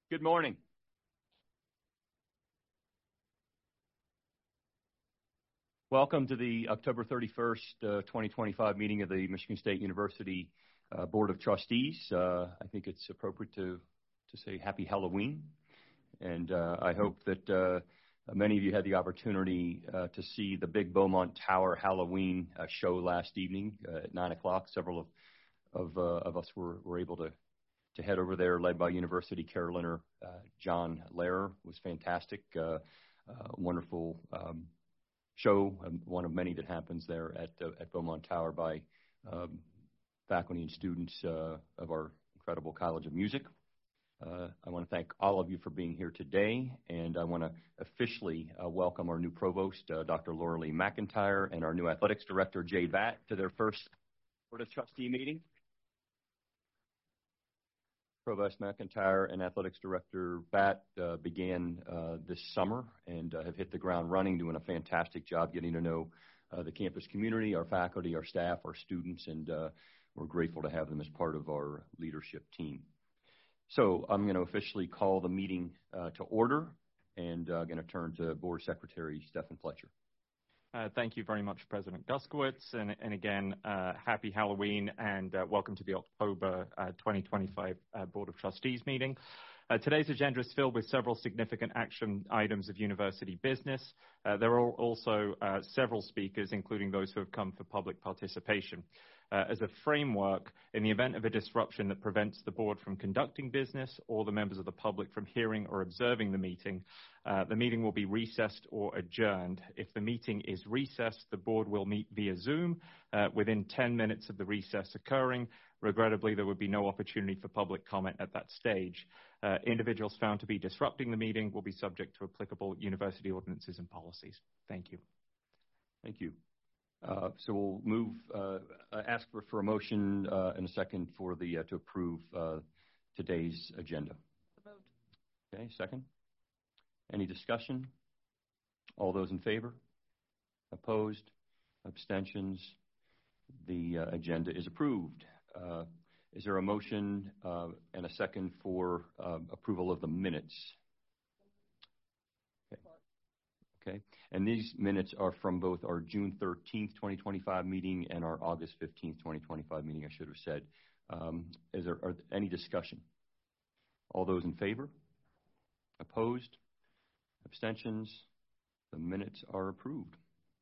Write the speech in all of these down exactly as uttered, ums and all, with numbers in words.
Good morning. Welcome to the October thirty-first, uh, twenty twenty-five meeting of the Michigan State University uh, Board of Trustees. Uh, I think it's appropriate to, to say Happy Halloween. And uh, I hope that uh, many of you had the opportunity uh, to see the Big Beaumont Tower Halloween uh, show last evening uh, at nine o'clock. Several of, of, uh, of us were, were able to to head over there, led by University Carolina. Uh, John Lehrer was fantastic. Uh, uh, wonderful um, show, um, one of many that happens there at uh, at Beaumont Tower by um, faculty and students uh, of our incredible College of Music. Uh, I want to thank all of you for being here today, and I want to officially uh, welcome our new provost, uh, Doctor Laura Lee McIntyre, and our new athletics director, Jay Vatt, to their first Board of Trustee meeting. Provost McIntyre and Athletics Director Vatt uh, began uh, this summer and uh, have hit the ground running, doing a fantastic job getting to know uh, the campus community, our faculty, our staff, our students, and uh, we're grateful to have them as part of our leadership team. So I'm going to officially call the meeting uh, to order, and I'm uh, going to turn to Board Secretary Stephen Fletcher. Uh, thank you very much, President Guskowitz, and, and again, uh, happy Halloween, and uh, welcome to the October uh, twenty twenty-five uh, Board of Trustees meeting. Uh, today's agenda is filled with several significant action items of university business. Uh, there are also uh, several speakers, including those who have come for public participation. Uh, as a framework, in the event of a disruption that prevents the board from conducting business or the members of the public from hearing or observing the meeting, uh, the meeting will be recessed or adjourned. If the meeting is recessed, the board will meet via Zoom uh, within ten minutes of the recess occurring. Regrettably, there would be no opportunity for public comment at that stage. Uh, individuals found to be disrupting the meeting will be subject to applicable university ordinances and policies. Thank you. Thank you. Uh, so we'll move, uh, ask for, for a motion uh, in a second for the uh, to approve uh, today's agenda. Okay, second. Any discussion? All those in favor? Opposed? Abstentions? The uh, agenda is approved. Uh, is there a motion uh, and a second for uh, approval of the minutes? Okay. Okay. And these minutes are from both our June thirteenth, twenty twenty-five meeting and our August fifteenth, twenty twenty-five meeting, I should have said. Um, is there are any discussion? All those in favor? Opposed? Abstentions? The minutes are approved.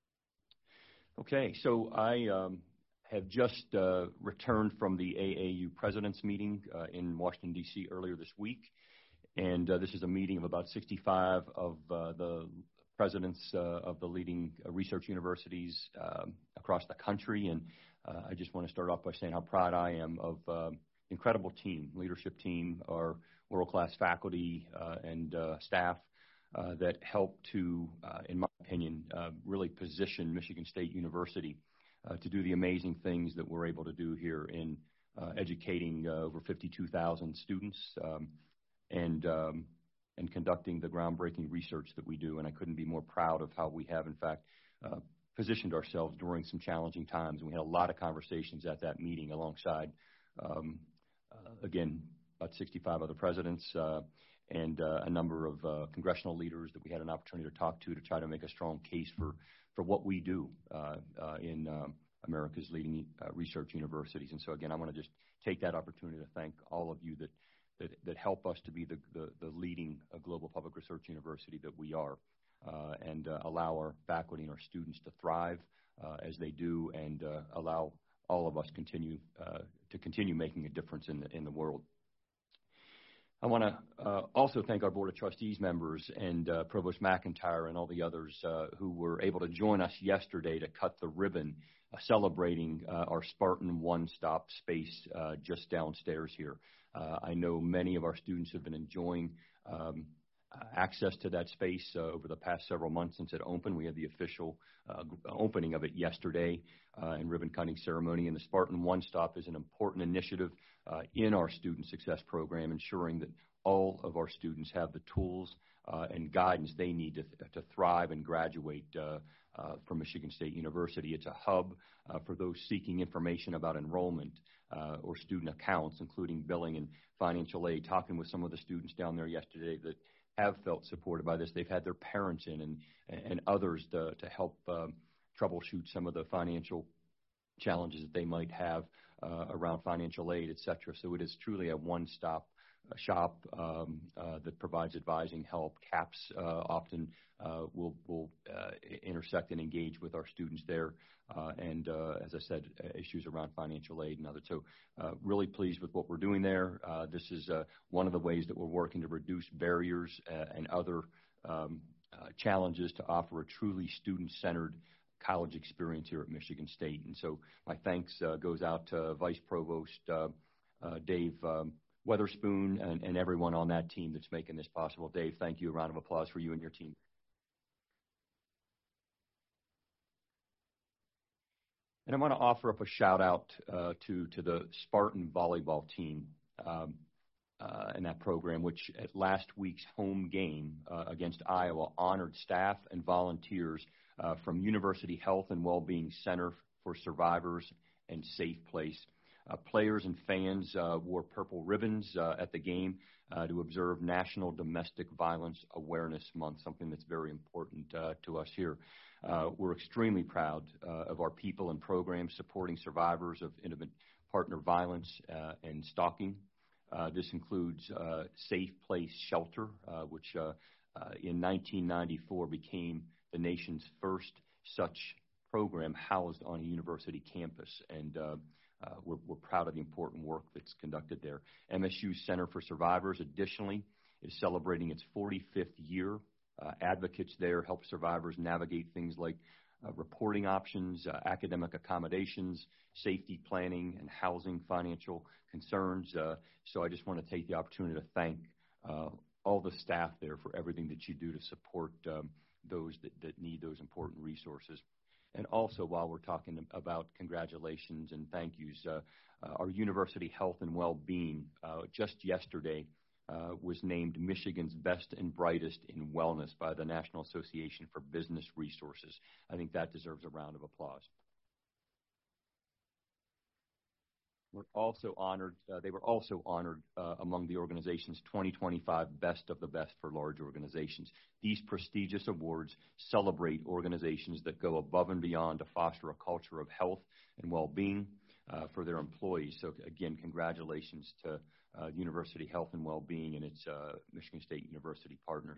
Okay, so I um, have just uh, returned from the A A U President's meeting uh, in Washington, D C earlier this week. And uh, this is a meeting of about sixty-five of uh, the presidents uh, of the leading uh, research universities um, across the country. And uh, I just want to start off by saying how proud I am of uh, incredible team, leadership team, our world-class faculty uh, and uh, staff uh, that help to, uh, in my opinion, uh, really position Michigan State University uh, to do the amazing things that we're able to do here in uh, educating uh, over fifty-two thousand students um, and um, and conducting the groundbreaking research that we do. And I couldn't be more proud of how we have, in fact, uh, positioned ourselves during some challenging times. And we had a lot of conversations at that meeting alongside, um, uh, again, about sixty-five other presidents uh, and uh, a number of uh, congressional leaders that we had an opportunity to talk to to try to make a strong case for, for what we do uh, uh, in um, America's leading uh, research universities. And so, again, I want to just take that opportunity to thank all of you that That, that help us to be the, the, the leading uh, global public research university that we are uh, and uh, allow our faculty and our students to thrive uh, as they do and uh, allow all of us continue uh, to continue making a difference in the, in the world. I want to uh, also thank our Board of Trustees members and uh, Provost McIntyre and all the others uh, who were able to join us yesterday to cut the ribbon uh, celebrating uh, our Spartan one-stop space uh, just downstairs here. Uh, I know many of our students have been enjoying um, access to that space uh, over the past several months since it opened. We had the official uh, opening of it yesterday uh, and ribbon cutting ceremony. And the Spartan One Stop is an important initiative uh, in our student success program, ensuring that all of our students have the tools uh, and guidance they need to, to thrive and graduate uh, uh, for Michigan State University. It's a hub uh, for those seeking information about enrollment uh, or student accounts, including billing and financial aid. Talking with some of the students down there yesterday that have felt supported by this. They've had their parents in and, and others to, to help um, troubleshoot some of the financial challenges that they might have uh, around financial aid, et cetera. So it is truly a one-stop shop um, uh, that provides advising help. CAPS uh, often uh, will, will uh, intersect and engage with our students there. Uh, and uh, as I said, issues around financial aid and others. So uh, really pleased with what we're doing there. Uh, this is uh, one of the ways that we're working to reduce barriers uh, and other um, uh, challenges to offer a truly student-centered college experience here at Michigan State. And so my thanks uh, goes out to Vice Provost uh, uh, Dave um, Weatherspoon and, and everyone on that team that's making this possible. Dave, thank you. A round of applause for you and your team. And I want to offer up a shout out uh, to, to the Spartan volleyball team um, uh, in that program, which at last week's home game uh, against Iowa honored staff and volunteers uh, from University Health and Wellbeing Center for Survivors and Safe Place. Uh, players and fans uh, wore purple ribbons uh, at the game uh, to observe National Domestic Violence Awareness Month, something that's very important uh, to us here. Uh, we're extremely proud uh, of our people and programs supporting survivors of intimate partner violence uh, and stalking. Uh, this includes uh, Safe Place Shelter, uh, which uh, uh, in nineteen ninety-four became the nation's first such program housed on a university campus. And uh, uh, we're, we're proud of the important work that's conducted there. M S U Center for Survivors, additionally, is celebrating its forty-fifth year. Uh, advocates there help survivors navigate things like uh, reporting options, uh, academic accommodations, safety planning, and housing financial concerns. Uh, so I just want to take the opportunity to thank uh, all the staff there for everything that you do to support um, those that, that need those important resources. And also, while we're talking about congratulations and thank yous, uh, uh, our University Health and Wellbeing uh, just yesterday Uh, was named Michigan's Best and Brightest in Wellness by the National Association for Business Resources. I think that deserves a round of applause. We're also honored, uh, they were also honored uh, among the organization's twenty twenty-five Best of the Best for Large Organizations. These prestigious awards celebrate organizations that go above and beyond to foster a culture of health and well-being uh, for their employees. So again, congratulations to Uh, University Health and Wellbeing and its uh, Michigan State University partners.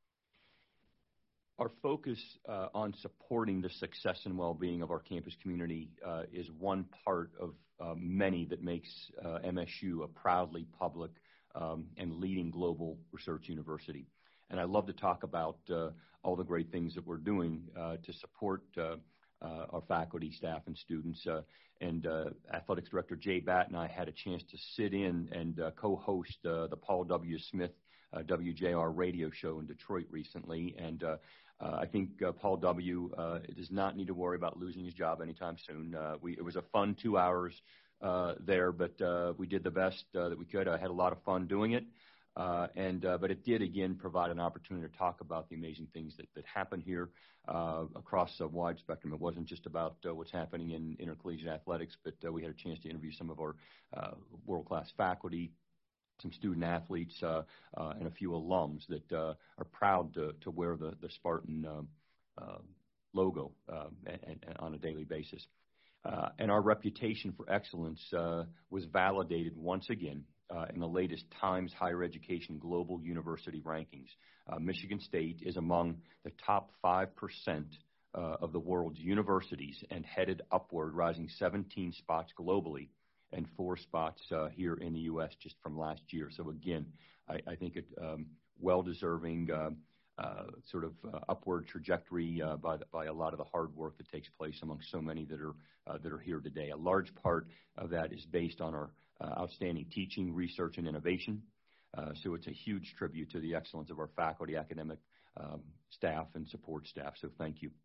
Our focus uh, on supporting the success and well-being of our campus community uh, is one part of uh, many that makes uh, M S U a proudly public um, and leading global research university. And I love to talk about uh, all the great things that we're doing uh, to support uh, uh, our faculty, staff, and students. Uh, and uh, Athletics Director Jay Batt and I had a chance to sit in and uh, co-host uh, the Paul W. Smith uh, W J R radio show in Detroit recently. And uh, uh, I think uh, Paul W. Uh, does not need to worry about losing his job anytime soon. Uh, we, it was a fun two hours uh, there, but uh, we did the best uh, that we could. I had a lot of fun doing it. Uh, and uh, but it did again provide an opportunity to talk about the amazing things that, that happen here uh, across a wide spectrum. It wasn't just about uh, what's happening in intercollegiate athletics, but uh, we had a chance to interview some of our uh, world-class faculty, some student athletes, uh, uh, and a few alums that uh, are proud to, to wear the, the Spartan uh, uh, logo uh, and, and on a daily basis. Uh, and our reputation for excellence uh, was validated once again Uh, in the latest Times Higher Education Global University Rankings. Uh, Michigan State is among the top five percent uh, of the world's universities and headed upward, rising seventeen spots globally and four spots uh, here in the U S just from last year. So again, I, I think it um, well-deserving uh, uh, sort of uh, upward trajectory uh, by, the, by a lot of the hard work that takes place among so many that are, uh, that are here today. A large part of that is based on our Uh, outstanding teaching, research, and innovation. Uh, so it's a huge tribute to the excellence of our faculty, academic um, staff, and support staff. So thank you.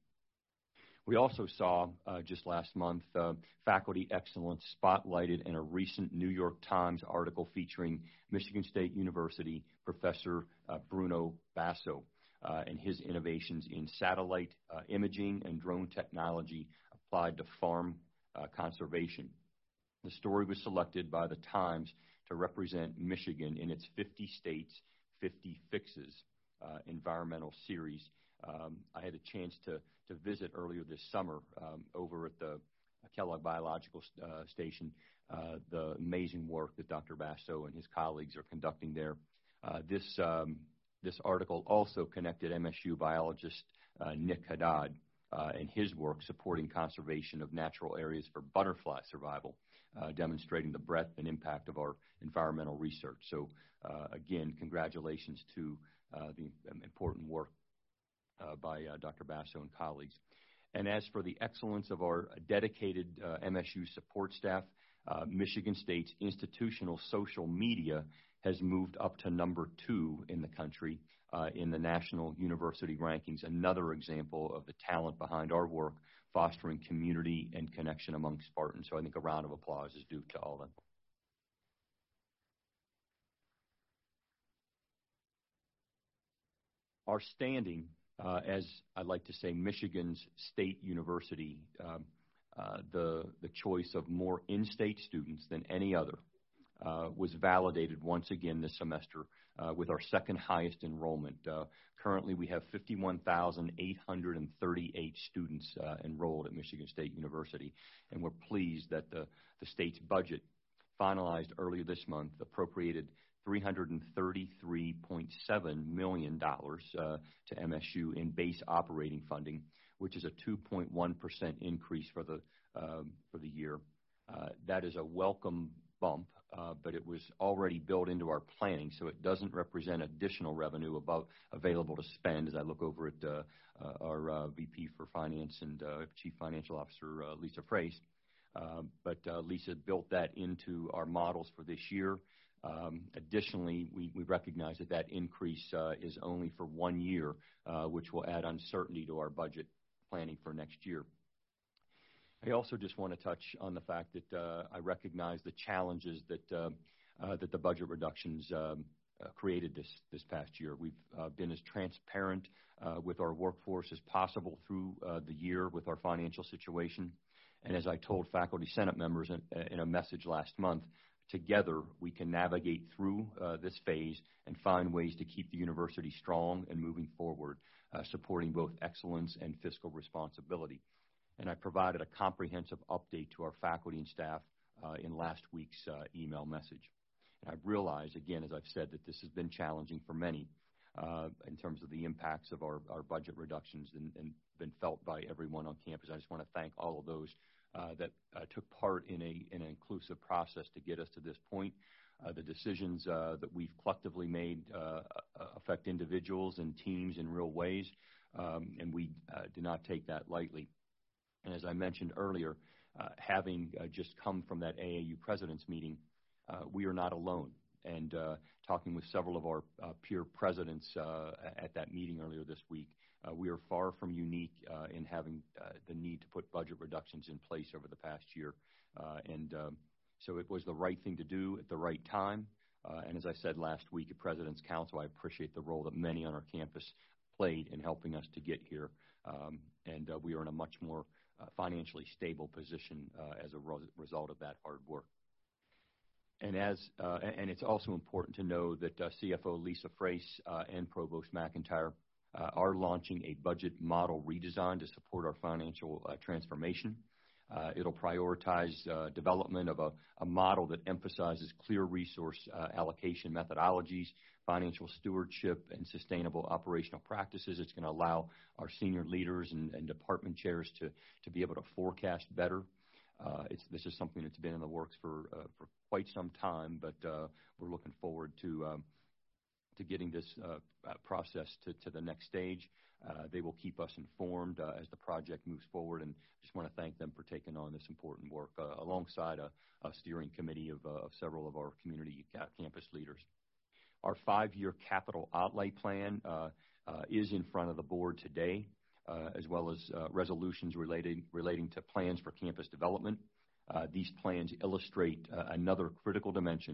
We also saw uh, just last month uh, faculty excellence spotlighted in a recent New York Times article featuring Michigan State University professor uh, Bruno Basso. uh, and his innovations in satellite uh, imaging and drone technology applied to farm uh, conservation. The story was selected by the Times to represent Michigan in its fifty states, fifty fixes uh, environmental series. Um, I had a chance to, to visit earlier this summer um, over at the Kellogg Biological uh, Station, uh, the amazing work that Doctor Basso and his colleagues are conducting there. Uh, this, um, this article also connected M S U biologist uh, Nick Haddad uh, and his work supporting conservation of natural areas for butterfly survival, uh, demonstrating the breadth and impact of our environmental research. So, uh, again, congratulations to uh, the important work uh, by uh, Doctor Basso and colleagues. And as for the excellence of our dedicated uh, M S U support staff, uh, Michigan State's institutional social media has moved up to number two in the country uh, in the national university rankings, another example of the talent behind our work fostering community and connection among Spartans. So I think a round of applause is due to all of them. Our standing Uh, as I like to say, Michigan's state university, um, uh, the, the choice of more in-state students than any other, uh, was validated once again this semester uh, with our second highest enrollment. Uh, currently, we have fifty-one thousand eight hundred thirty-eight students uh, enrolled at Michigan State University, and we're pleased that the, the state's budget, finalized earlier this month, appropriated three hundred thirty-three point seven million dollars uh, to M S U in base operating funding, which is a two point one percent increase for the um, for the year. Uh, that is a welcome bump, uh, but it was already built into our planning, so it doesn't represent additional revenue above available to spend. As I look over at uh, uh, our uh, V P for Finance and uh, Chief Financial Officer uh, Lisa Frace, uh, but uh, Lisa built that into our models for this year. Um, additionally, we, we recognize that that increase uh, is only for one year, uh, which will add uncertainty to our budget planning for next year. I also just want to touch on the fact that uh, I recognize the challenges that uh, uh, that the budget reductions um, uh, created this this past year. We've uh, been as transparent uh, with our workforce as possible through uh, the year with our financial situation. And as I told faculty senate members in, in a message last month, together, we can navigate through uh, this phase and find ways to keep the university strong and moving forward, uh, supporting both excellence and fiscal responsibility. And I provided a comprehensive update to our faculty and staff uh, in last week's uh, email message. And I realize, again, as I've said, that this has been challenging for many uh, in terms of the impacts of our, our budget reductions and, and been felt by everyone on campus. I just want to thank all of those Uh, that uh, took part in, a, in an inclusive process to get us to this point. Uh, the decisions uh, that we've collectively made uh, affect individuals and teams in real ways, um, and we uh, do not take that lightly. And as I mentioned earlier, uh, having uh, just come from that A A U president's meeting, uh, we are not alone. And uh, talking with several of our uh, peer presidents uh, at that meeting earlier this week, Uh, we are far from unique uh, in having uh, the need to put budget reductions in place over the past year. Uh, and um, so it was the right thing to do at the right time. Uh, and as I said last week at President's Council, I appreciate the role that many on our campus played in helping us to get here. Um, and uh, we are in a much more uh, financially stable position uh, as a res- result of that hard work. And as uh, and it's also important to know that uh, C F O Lisa Frace uh, and Provost McIntyre Uh, are launching a budget model redesign to support our financial uh, transformation. Uh, it'll prioritize uh, development of a, a model that emphasizes clear resource uh, allocation methodologies, financial stewardship, and sustainable operational practices. It's going to allow our senior leaders and, and department chairs to, to be able to forecast better. Uh, it's, this is something that's been in the works for, uh, for quite some time, but uh, we're looking forward to um, to getting this uh, uh, process to, to the next stage. Uh, they will keep us informed uh, as the project moves forward, and just want to thank them for taking on this important work uh, alongside a, a steering committee of, uh, of several of our community ca- campus leaders. Our five-year capital outlay plan uh, uh, is in front of the board today, uh, as well as uh, resolutions relating, relating to plans for campus development. Uh, these plans illustrate uh, another critical dimension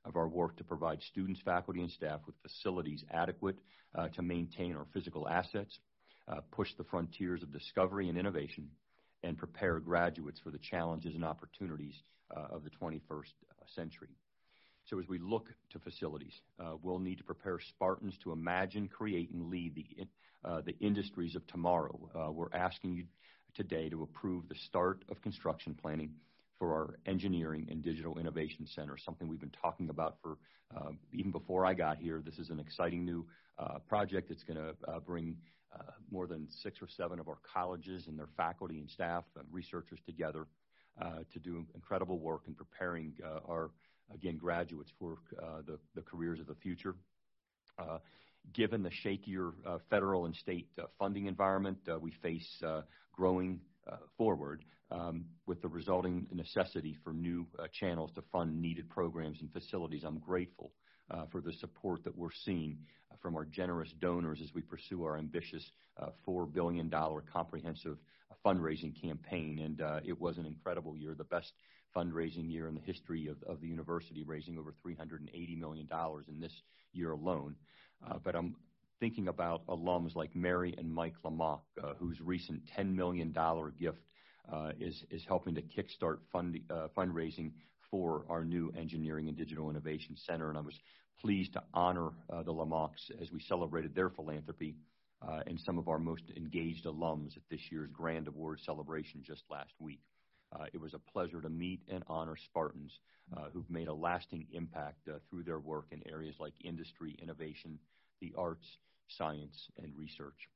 of our work to provide students, faculty, and staff with facilities adequate uh, to maintain our physical assets, uh, push the frontiers of discovery and innovation, and prepare graduates for the challenges and opportunities uh, of the twenty-first century. So as we look to facilities, uh, we'll need to prepare Spartans to imagine, create, and lead the, uh, the industries of tomorrow. Uh, we're asking you today to approve the start of construction planning for our Engineering and Digital Innovation Center, something we've been talking about for uh, even before I got here. This is an exciting new uh, project that's going to uh, bring uh, more than six or seven of our colleges and their faculty and staff and researchers together uh, to do incredible work in preparing uh, our, again, graduates for uh, the, the careers of the future. Uh, given the shakier uh, federal and state uh, funding environment uh, we face uh, growing uh, forward, um, with the resulting necessity for new uh, channels to fund needed programs and facilities, I'm grateful uh, for the support that we're seeing uh, from our generous donors as we pursue our ambitious uh, four billion dollars comprehensive uh, fundraising campaign. And uh, it was an incredible year, the best fundraising year in the history of, of the university, raising over three hundred eighty million dollars in this year alone. Uh, but I'm thinking about alums like Mary and Mike Lamock, uh, whose recent ten million dollars gift uh, is, is helping to kickstart fund, uh, fundraising for our new Engineering and Digital Innovation Center. And I was pleased to honor uh, the Lamocks as we celebrated their philanthropy uh, and some of our most engaged alums at this year's Grand Award celebration just last week. Uh, it was a pleasure to meet and honor Spartans uh, who've made a lasting impact uh, through their work in areas like industry, innovation, the arts, science, and research.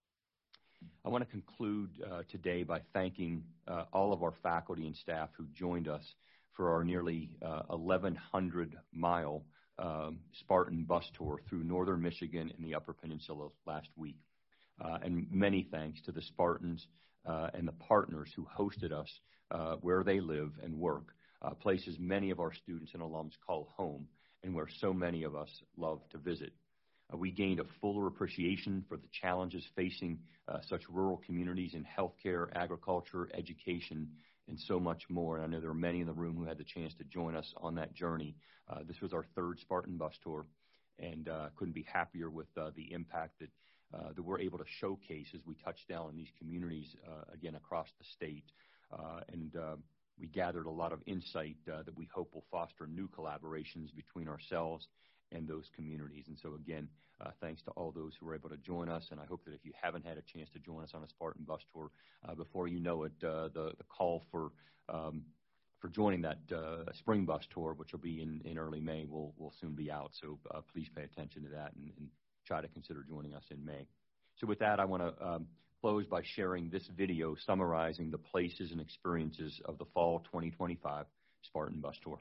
I want to conclude uh, today by thanking uh, all of our faculty and staff who joined us for our nearly uh, eleven hundred mile um, Spartan bus tour through northern Michigan and the Upper Peninsula last week. Uh, and many thanks to the Spartans uh, and the partners who hosted us uh, where they live and work, uh, places many of our students and alums call home and where so many of us love to visit. Uh, we gained a fuller appreciation for the challenges facing uh, such rural communities in healthcare, agriculture, education, and so much more. And I know there are many in the room who had the chance to join us on that journey. Uh, this was our third Spartan bus tour, and uh, couldn't be happier with uh, the impact that, uh, that we're able to showcase as we touch down in these communities, uh, again, across the state. Uh, and uh, we gathered a lot of insight uh, that we hope will foster new collaborations between ourselves and those communities. And so again, uh, thanks to all those who were able to join us. And I hope that if you haven't had a chance to join us on a Spartan bus tour, uh, before you know it, uh, the, the call for um, for joining that uh, spring bus tour, which will be in, in early May, will will soon be out. So uh, please pay attention to that and, and try to consider joining us in May. So with that, I want to um, close by sharing this video summarizing the places and experiences of the fall twenty twenty-five Spartan bus tour.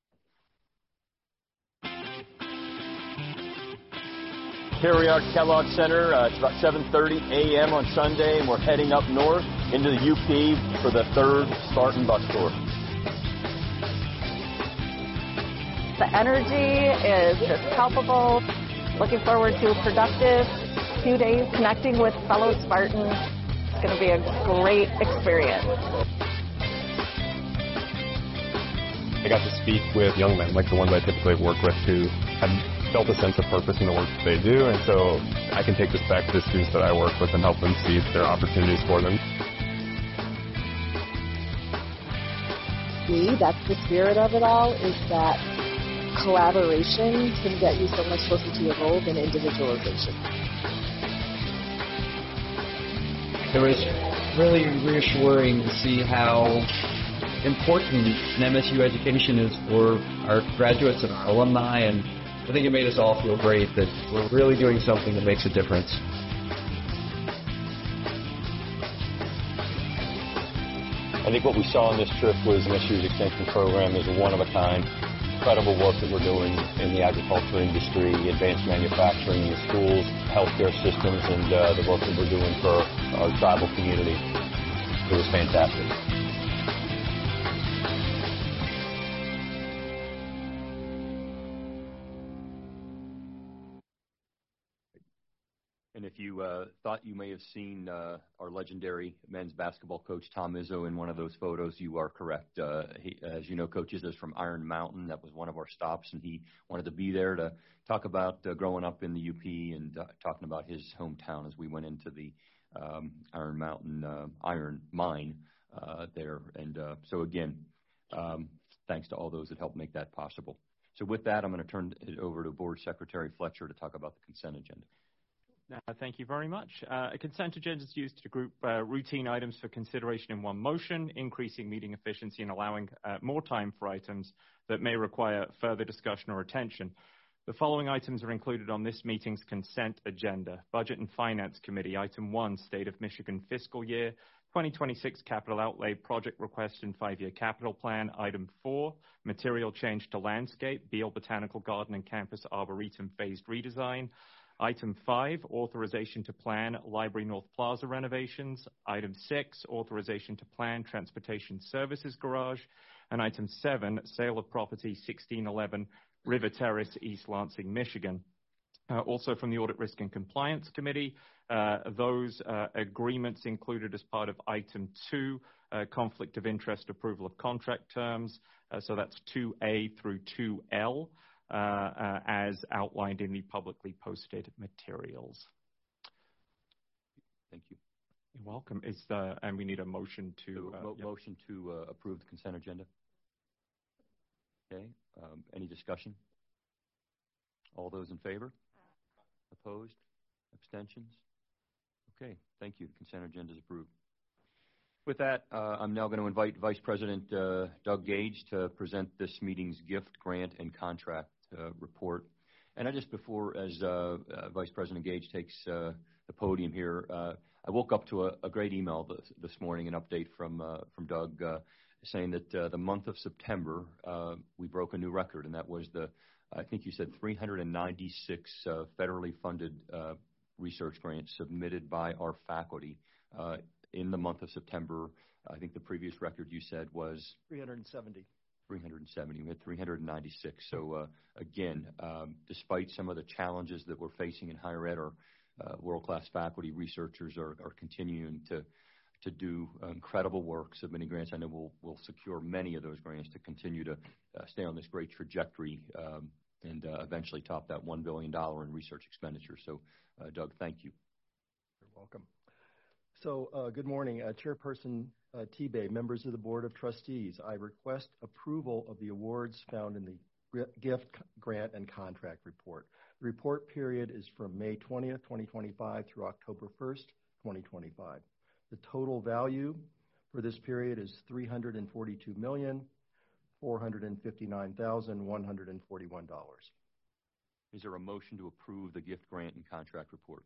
Here we are at Kellogg Center. Uh, it's about seven thirty a m on Sunday, and we're heading up north into the U P for the third Spartan bus tour. The energy is just palpable. Looking forward to a productive few days connecting with fellow Spartans. It's going to be a great experience. I got to speak with young men, like the ones I typically work with, who have felt a sense of purpose in the work that they do, and so I can take this back to the students that I work with and help them see if there are opportunities for them. See, that's the spirit of it all, is that collaboration can get you so much closer to your goal than individualization. It was really reassuring to see how important an M S U education is for our graduates and our alumni, and I think it made us all feel great that we're really doing something that makes a difference. I think what we saw on this trip was M S U's extension program is a one-of-a-kind, incredible work that we're doing in the agriculture industry, advanced manufacturing, the schools, healthcare systems, and uh, the work that we're doing for our tribal community. It was fantastic. And if you uh, thought you may have seen uh, our legendary men's basketball coach, Tom Izzo, in one of those photos, you are correct. Uh, he, as you know, Coach Izzo is from Iron Mountain. That was one of our stops, and he wanted to be there to talk about uh, growing up in the U P and uh, talking about his hometown as we went into the um, Iron Mountain uh, iron mine uh, there. And uh, so, again, um, thanks to all those that helped make that possible. So with that, I'm going to turn it over to Board Secretary Fletcher to talk about the consent agenda. Uh, thank you very much. Uh, a consent agenda is used to group uh, routine items for consideration in one motion, increasing meeting efficiency and allowing uh, more time for items that may require further discussion or attention. The following items are included on this meeting's consent agenda. Budget and Finance Committee, Item one, State of Michigan Fiscal Year twenty twenty-six Capital Outlay Project Request and Five-Year Capital Plan. Item four, Material Change to Landscape, Beal Botanical Garden and Campus Arboretum Phased Redesign. Item five, authorization to plan Library North Plaza renovations. Item six, authorization to plan Transportation Services Garage. And item seven, sale of property sixteen eleven River Terrace, East Lansing, Michigan. Uh, also from the Audit, Risk and Compliance Committee, uh, those uh, agreements included as part of item two, uh, conflict of interest approval of contract terms. Uh, so that's two A through two L. Uh, uh, as outlined in the publicly posted materials. Thank you. You're welcome. Is the, and we need a motion to... Uh, Mo yep. Motion to uh, approve the consent agenda. Okay. Um, any discussion? All those in favor? Opposed? Abstentions? Okay. Thank you. The consent agenda is approved. With that, uh, I'm now going to invite Vice President uh, Doug Gage to present this meeting's gift, grant, and contract uh, report. And I just before, as uh, uh, Vice President Gage takes uh, the podium here, uh, I woke up to a, a great email this, this morning, an update from uh, from Doug uh, saying that uh, the month of September uh, we broke a new record, and that was the I think you said three hundred ninety-six uh, federally funded uh, research grants submitted by our faculty. Uh, in the month of September. I think the previous record you said was three hundred seventy. three hundred seventy. We had three hundred ninety-six. So uh, again, um, despite some of the challenges that we're facing in higher ed, our uh, world-class faculty researchers are, are continuing to to do incredible work, submitting grants. I know we'll we'll secure many of those grants to continue to uh, stay on this great trajectory um, and uh, eventually top that one billion dollars in research expenditure. So, uh, Doug, thank you. You're welcome. So, uh, good morning, uh, Chairperson uh, T-Bay, members of the Board of Trustees. I request approval of the awards found in the gift, grant, and contract report. The report period is from May twentieth, twenty twenty-five through October first, twenty twenty-five. The total value for this period is three hundred forty-two million, four hundred fifty-nine thousand, one hundred forty-one dollars. Is there a motion to approve the gift, grant, and contract report?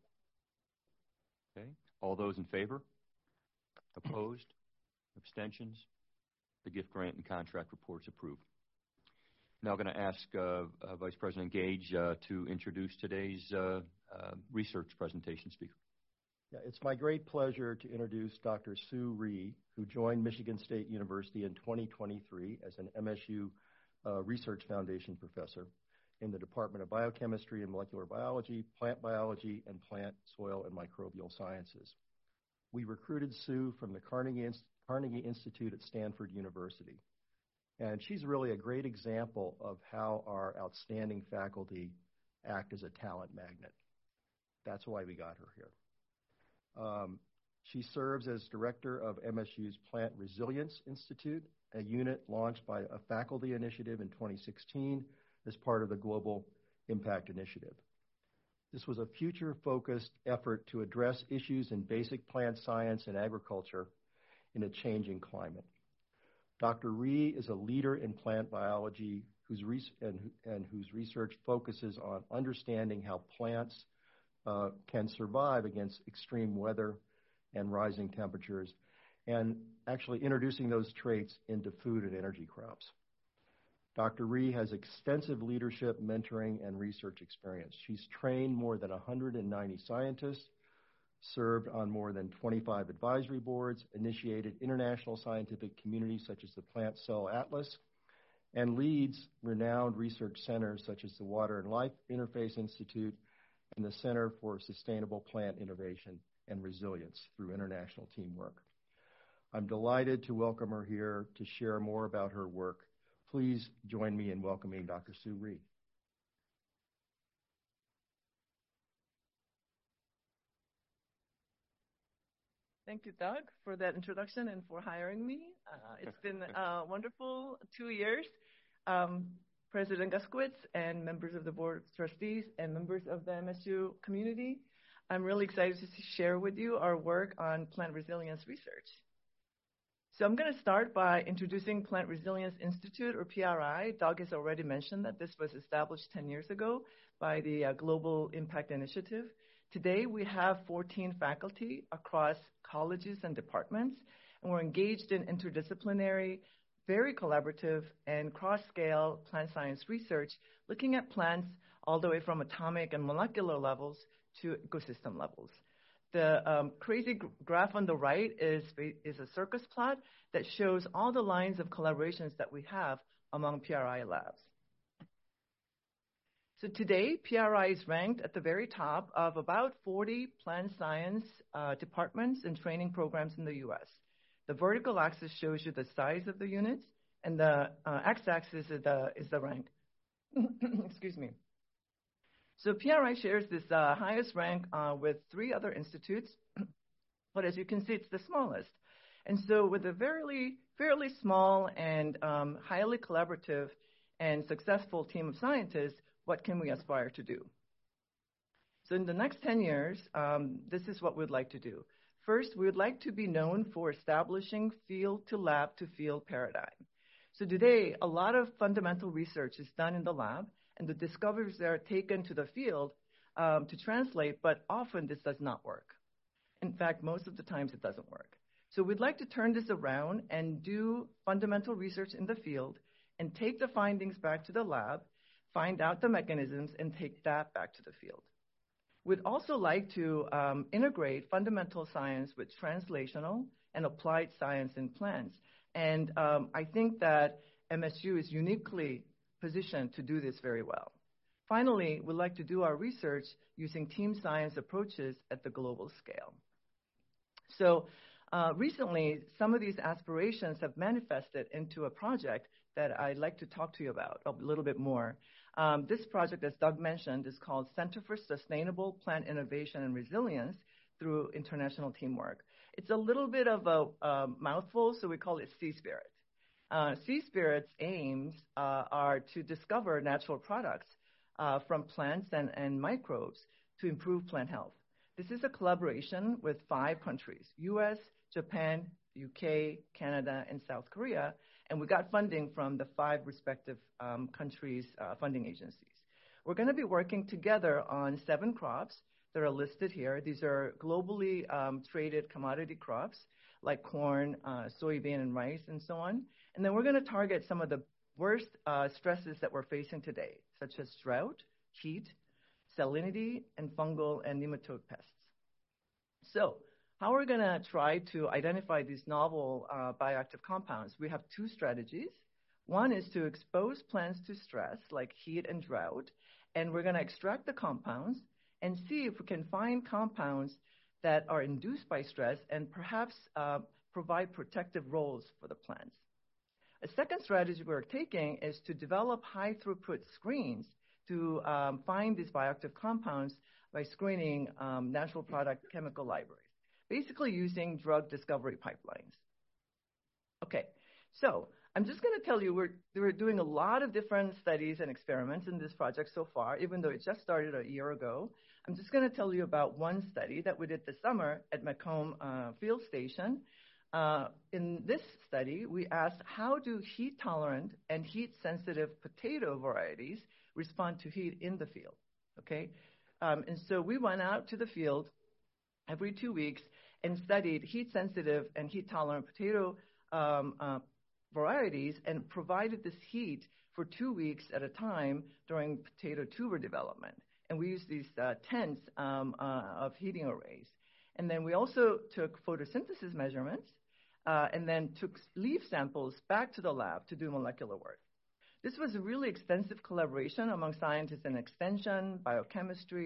Okay. All those in favor? Opposed? Abstentions? The gift, grant, and contract report's approved. Now I'm going to ask uh, uh, Vice President Gage uh, to introduce today's uh, uh, research presentation speaker. Yeah, it's my great pleasure to introduce Doctor Sue Rhee, who joined Michigan State University in twenty twenty-three as an M S U uh, Research Foundation professor in the Department of Biochemistry and Molecular Biology, Plant Biology, and Plant, Soil, and Microbial Sciences. We recruited Sue from the Carnegie, Inst- Carnegie Institute at Stanford University. And she's really a great example of how our outstanding faculty act as a talent magnet. That's why we got her here. Um, she serves as director of M S U's Plant Resilience Institute, a unit launched by a faculty initiative in twenty sixteen as part of the Global Impact Initiative. This was a future-focused effort to address issues in basic plant science and agriculture in a changing climate. Doctor Rhee is a leader in plant biology whose res- and, and whose research focuses on understanding how plants uh, can survive against extreme weather and rising temperatures, and actually introducing those traits into food and energy crops. Doctor Rhee has extensive leadership, mentoring, and research experience. She's trained more than one hundred ninety scientists, served on more than twenty-five advisory boards, initiated international scientific communities such as the Plant Cell Atlas, and leads renowned research centers such as the Water and Life Interface Institute and the Center for Sustainable Plant Innovation and Resilience through international teamwork. I'm delighted to welcome her here to share more about her work. Please join me in welcoming Doctor Sue Rhee. Thank you, Doug, for that introduction and for hiring me. Uh, it's been a wonderful two years. Um, President Guskiewicz and members of the Board of Trustees and members of the M S U community, I'm really excited to share with you our work on plant resilience research. So I'm going to start by introducing Plant Resilience Institute, or P R I. Doug has already mentioned that this was established ten years ago by the uh, Global Impact Initiative. Today, we have fourteen faculty across colleges and departments, and we're engaged in interdisciplinary, very collaborative, and cross-scale plant science research, looking at plants all the way from atomic and molecular levels to ecosystem levels. The um, crazy graph on the right is, is a circus plot that shows all the lines of collaborations that we have among P R I labs. So today, P R I is ranked at the very top of about forty plant science uh, departments and training programs in the U S. The vertical axis shows you the size of the units, and the uh, x-axis is the, is the rank. Excuse me. So P R I shares this uh, highest rank uh, with three other institutes, but as you can see, it's the smallest. And so with a very, fairly small and um, highly collaborative and successful team of scientists, what can we aspire to do? So in the next ten years, um, this is what we'd like to do. First, we would like to be known for establishing field-to-lab-to-field paradigm. So today, a lot of fundamental research is done in the lab, and the discoveries are taken to the field um, to translate, but often this does not work. In fact, most of the times it doesn't work. So we'd like to turn this around and do fundamental research in the field and take the findings back to the lab, find out the mechanisms, and take that back to the field. We'd also like to um, integrate fundamental science with translational and applied science in plants. And um, I think that M S U is uniquely positioned to do this very well. Finally, we'd like to do our research using team science approaches at the global scale. So uh, recently, some of these aspirations have manifested into a project that I'd like to talk to you about a little bit more. Um, this project, as Doug mentioned, is called Center for Sustainable Plant Innovation and Resilience through International Teamwork. It's a little bit of a, a mouthful, so we call it Sea-Spirit. Uh, Sea-Spirit's aims uh, are to discover natural products uh, from plants and, and microbes to improve plant health. This is a collaboration with five countries, U S, Japan, U K, Canada, and South Korea, and we got funding from the five respective um, countries' uh, funding agencies. We're going to be working together on seven crops that are listed here. These are globally um, traded commodity crops like corn, uh, soybean, and rice, and so on. And then we're going to target some of the worst uh, stresses that we're facing today, such as drought, heat, salinity, and fungal and nematode pests. So how we're going to try to identify these novel uh, bioactive compounds, we have two strategies. One is to expose plants to stress, like heat and drought, and we're going to extract the compounds and see if we can find compounds that are induced by stress and perhaps uh, provide protective roles for the plants. A second strategy we're taking is to develop high-throughput screens to um, find these bioactive compounds by screening um, natural product chemical libraries, basically using drug discovery pipelines. Okay, so I'm just going to tell you we're, we're doing a lot of different studies and experiments in this project so far, even though it just started a year ago. I'm just going to tell you about one study that we did this summer at Macomb uh, Field Station. Uh, in this study, we asked how do heat-tolerant and heat-sensitive potato varieties respond to heat in the field, okay? Um, and so we went out to the field every two weeks and studied heat-sensitive and heat-tolerant potato um, uh, varieties and provided this heat for two weeks at a time during potato tuber development. And we used these uh, tents um, uh, of heating arrays. And then we also took photosynthesis measurements uh, and then took leaf samples back to the lab to do molecular work. This was a really extensive collaboration among scientists in extension, biochemistry,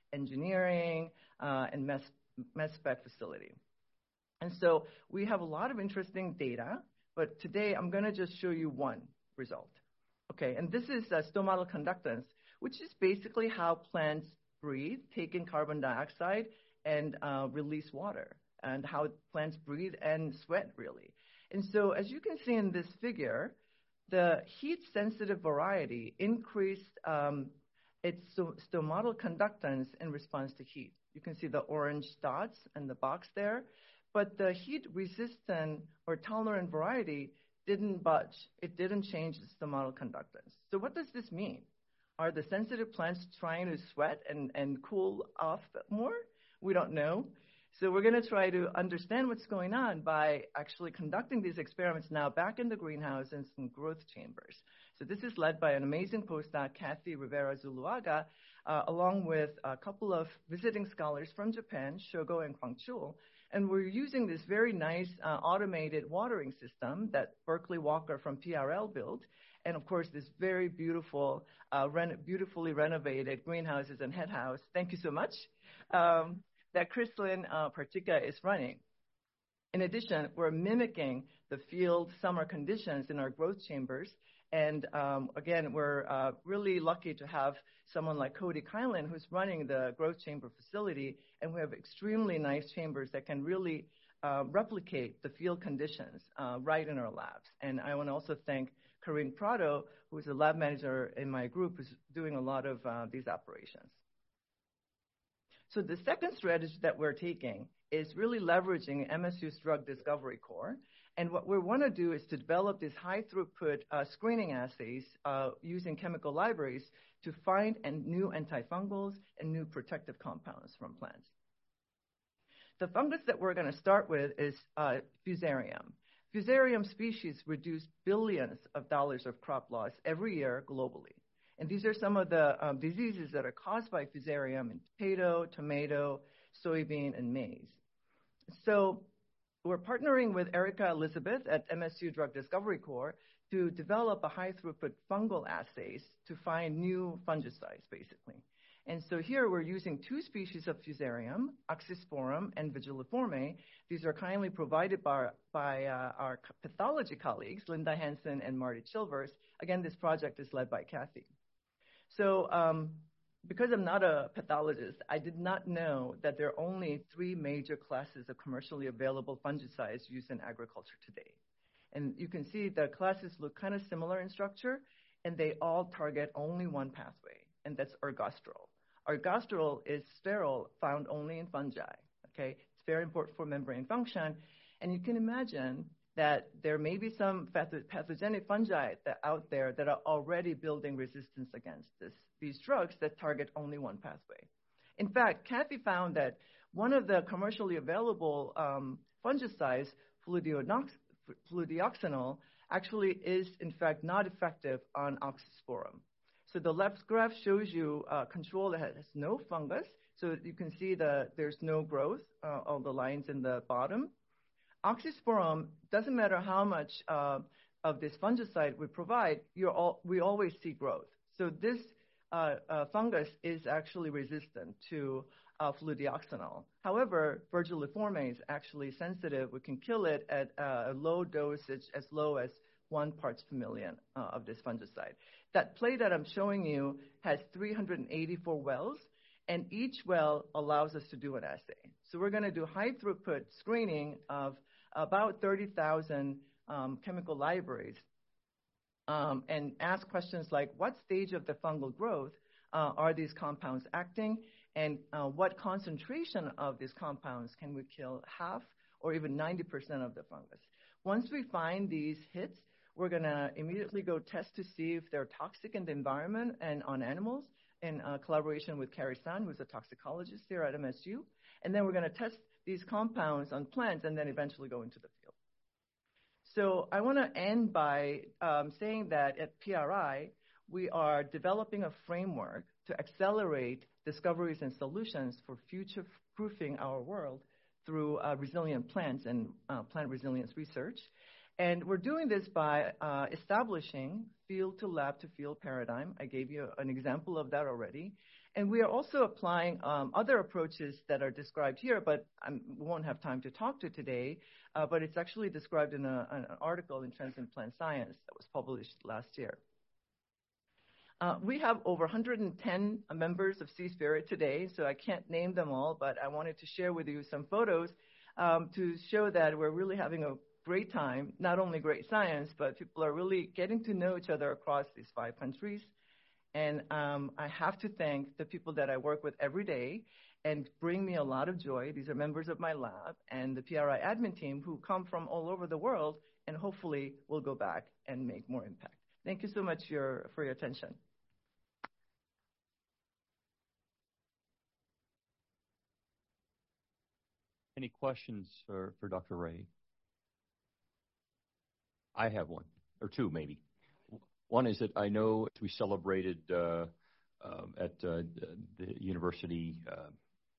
engineering, uh, and mass, mass spec facility. And so we have a lot of interesting data, but today I'm going to just show you one result. Okay, and this is uh, stomatal conductance, which is basically how plants breathe, take in carbon dioxide, and uh, release water, and how plants breathe and sweat, really. And so as you can see in this figure, the heat-sensitive variety increased um, its stomatal conductance in response to heat. You can see the orange dots in the box there, but the heat-resistant or tolerant variety didn't budge. It didn't change the stomatal conductance. So what does this mean? Are the sensitive plants trying to sweat and, and cool off more? We don't know. So we're going to try to understand what's going on by actually conducting these experiments now back in the greenhouse in some growth chambers. So this is led by an amazing postdoc, Kathy Rivera-Zuluaga, uh, along with a couple of visiting scholars from Japan, Shogo and Kwangchul. And we're using this very nice uh, automated watering system that Berkeley Walker from P R L built. And of course, this very beautiful, uh, reno- beautifully renovated greenhouses and head house. Thank you so much. Um, that Kristlyn uh, Partika is running. In addition, we're mimicking the field summer conditions in our growth chambers. And um, again, we're uh, really lucky to have someone like Cody Kylan, who's running the growth chamber facility. And we have extremely nice chambers that can really uh, replicate the field conditions uh, right in our labs. And I want to also thank Corinne Prado, who's a lab manager in my group, who's doing a lot of uh, these operations. So the second strategy that we're taking is really leveraging M S U's drug discovery core. And what we want to do is to develop these high-throughput uh, screening assays uh, using chemical libraries to find and new antifungals and new protective compounds from plants. The fungus that we're going to start with is uh, Fusarium. Fusarium species reduce billions of dollars of crop loss every year globally. And these are some of the um, diseases that are caused by Fusarium in potato, tomato, soybean, and maize. So we're partnering with Erica Elizabeth at M S U Drug Discovery Core to develop a high-throughput fungal assays to find new fungicides, basically. And so here we're using two species of Fusarium, Oxysporum and Vigiliforme. These are kindly provided by, by uh, our pathology colleagues, Linda Hansen and Marty Chilvers. Again, this project is led by Kathy. So um, because I'm not a pathologist, I did not know that there are only three major classes of commercially available fungicides used in agriculture today. And you can see the classes look kind of similar in structure, and they all target only one pathway, and that's ergosterol. Ergosterol is sterol, found only in fungi. Okay, it's very important for membrane function, and you can imagine that there may be some pathogenic fungi that out there that are already building resistance against this, these drugs that target only one pathway. In fact, Kathy found that one of the commercially available um, fungicides, fludioxonil, actually is, in fact, not effective on Oxysporum. So the left graph shows you a control that has no fungus. So you can see that there's no growth, uh, all the lines in the bottom. Oxysporum, doesn't matter how much uh, of this fungicide we provide, you're all, we always see growth. So this uh, uh, fungus is actually resistant to uh, fludioxonil. However, Vigiliforme is actually sensitive. We can kill it at uh, a low dosage, as low as one parts per million uh, of this fungicide. That plate that I'm showing you has three hundred eighty-four wells, and each well allows us to do an assay. So we're going to do high-throughput screening of about thirty thousand um, chemical libraries um, and ask questions like, what stage of the fungal growth uh, are these compounds acting, and uh, what concentration of these compounds can we kill half or even ninety percent of the fungus? Once we find these hits, we're going to immediately go test to see if they're toxic in the environment and on animals in uh, collaboration with Carrie San, who's a toxicologist here at M S U. And then we're going to test these compounds on plants and then eventually go into the field. So I want to end by um, saying that at P R I, we are developing a framework to accelerate discoveries and solutions for future-proofing our world through uh, resilient plants and uh, plant resilience research. And we're doing this by uh, establishing field-to-lab-to-field paradigm. I gave you an example of that already. And we are also applying um, other approaches that are described here, but I won't have time to talk to today, uh, but it's actually described in a, an article in Trends in Plant Science that was published last year. Uh, we have over one hundred ten members of Seaspirit today, so I can't name them all, but I wanted to share with you some photos um, to show that we're really having a great time, not only great science, but people are really getting to know each other across these five countries. And um, I have to thank the people that I work with every day and bring me a lot of joy. These are members of my lab and the P R I admin team who come from all over the world and hopefully will go back and make more impact. Thank you so much for your, for your attention. Any questions for, for Doctor Ray? I have one, or two maybe. One is that I know we celebrated uh, um, at uh, the university uh,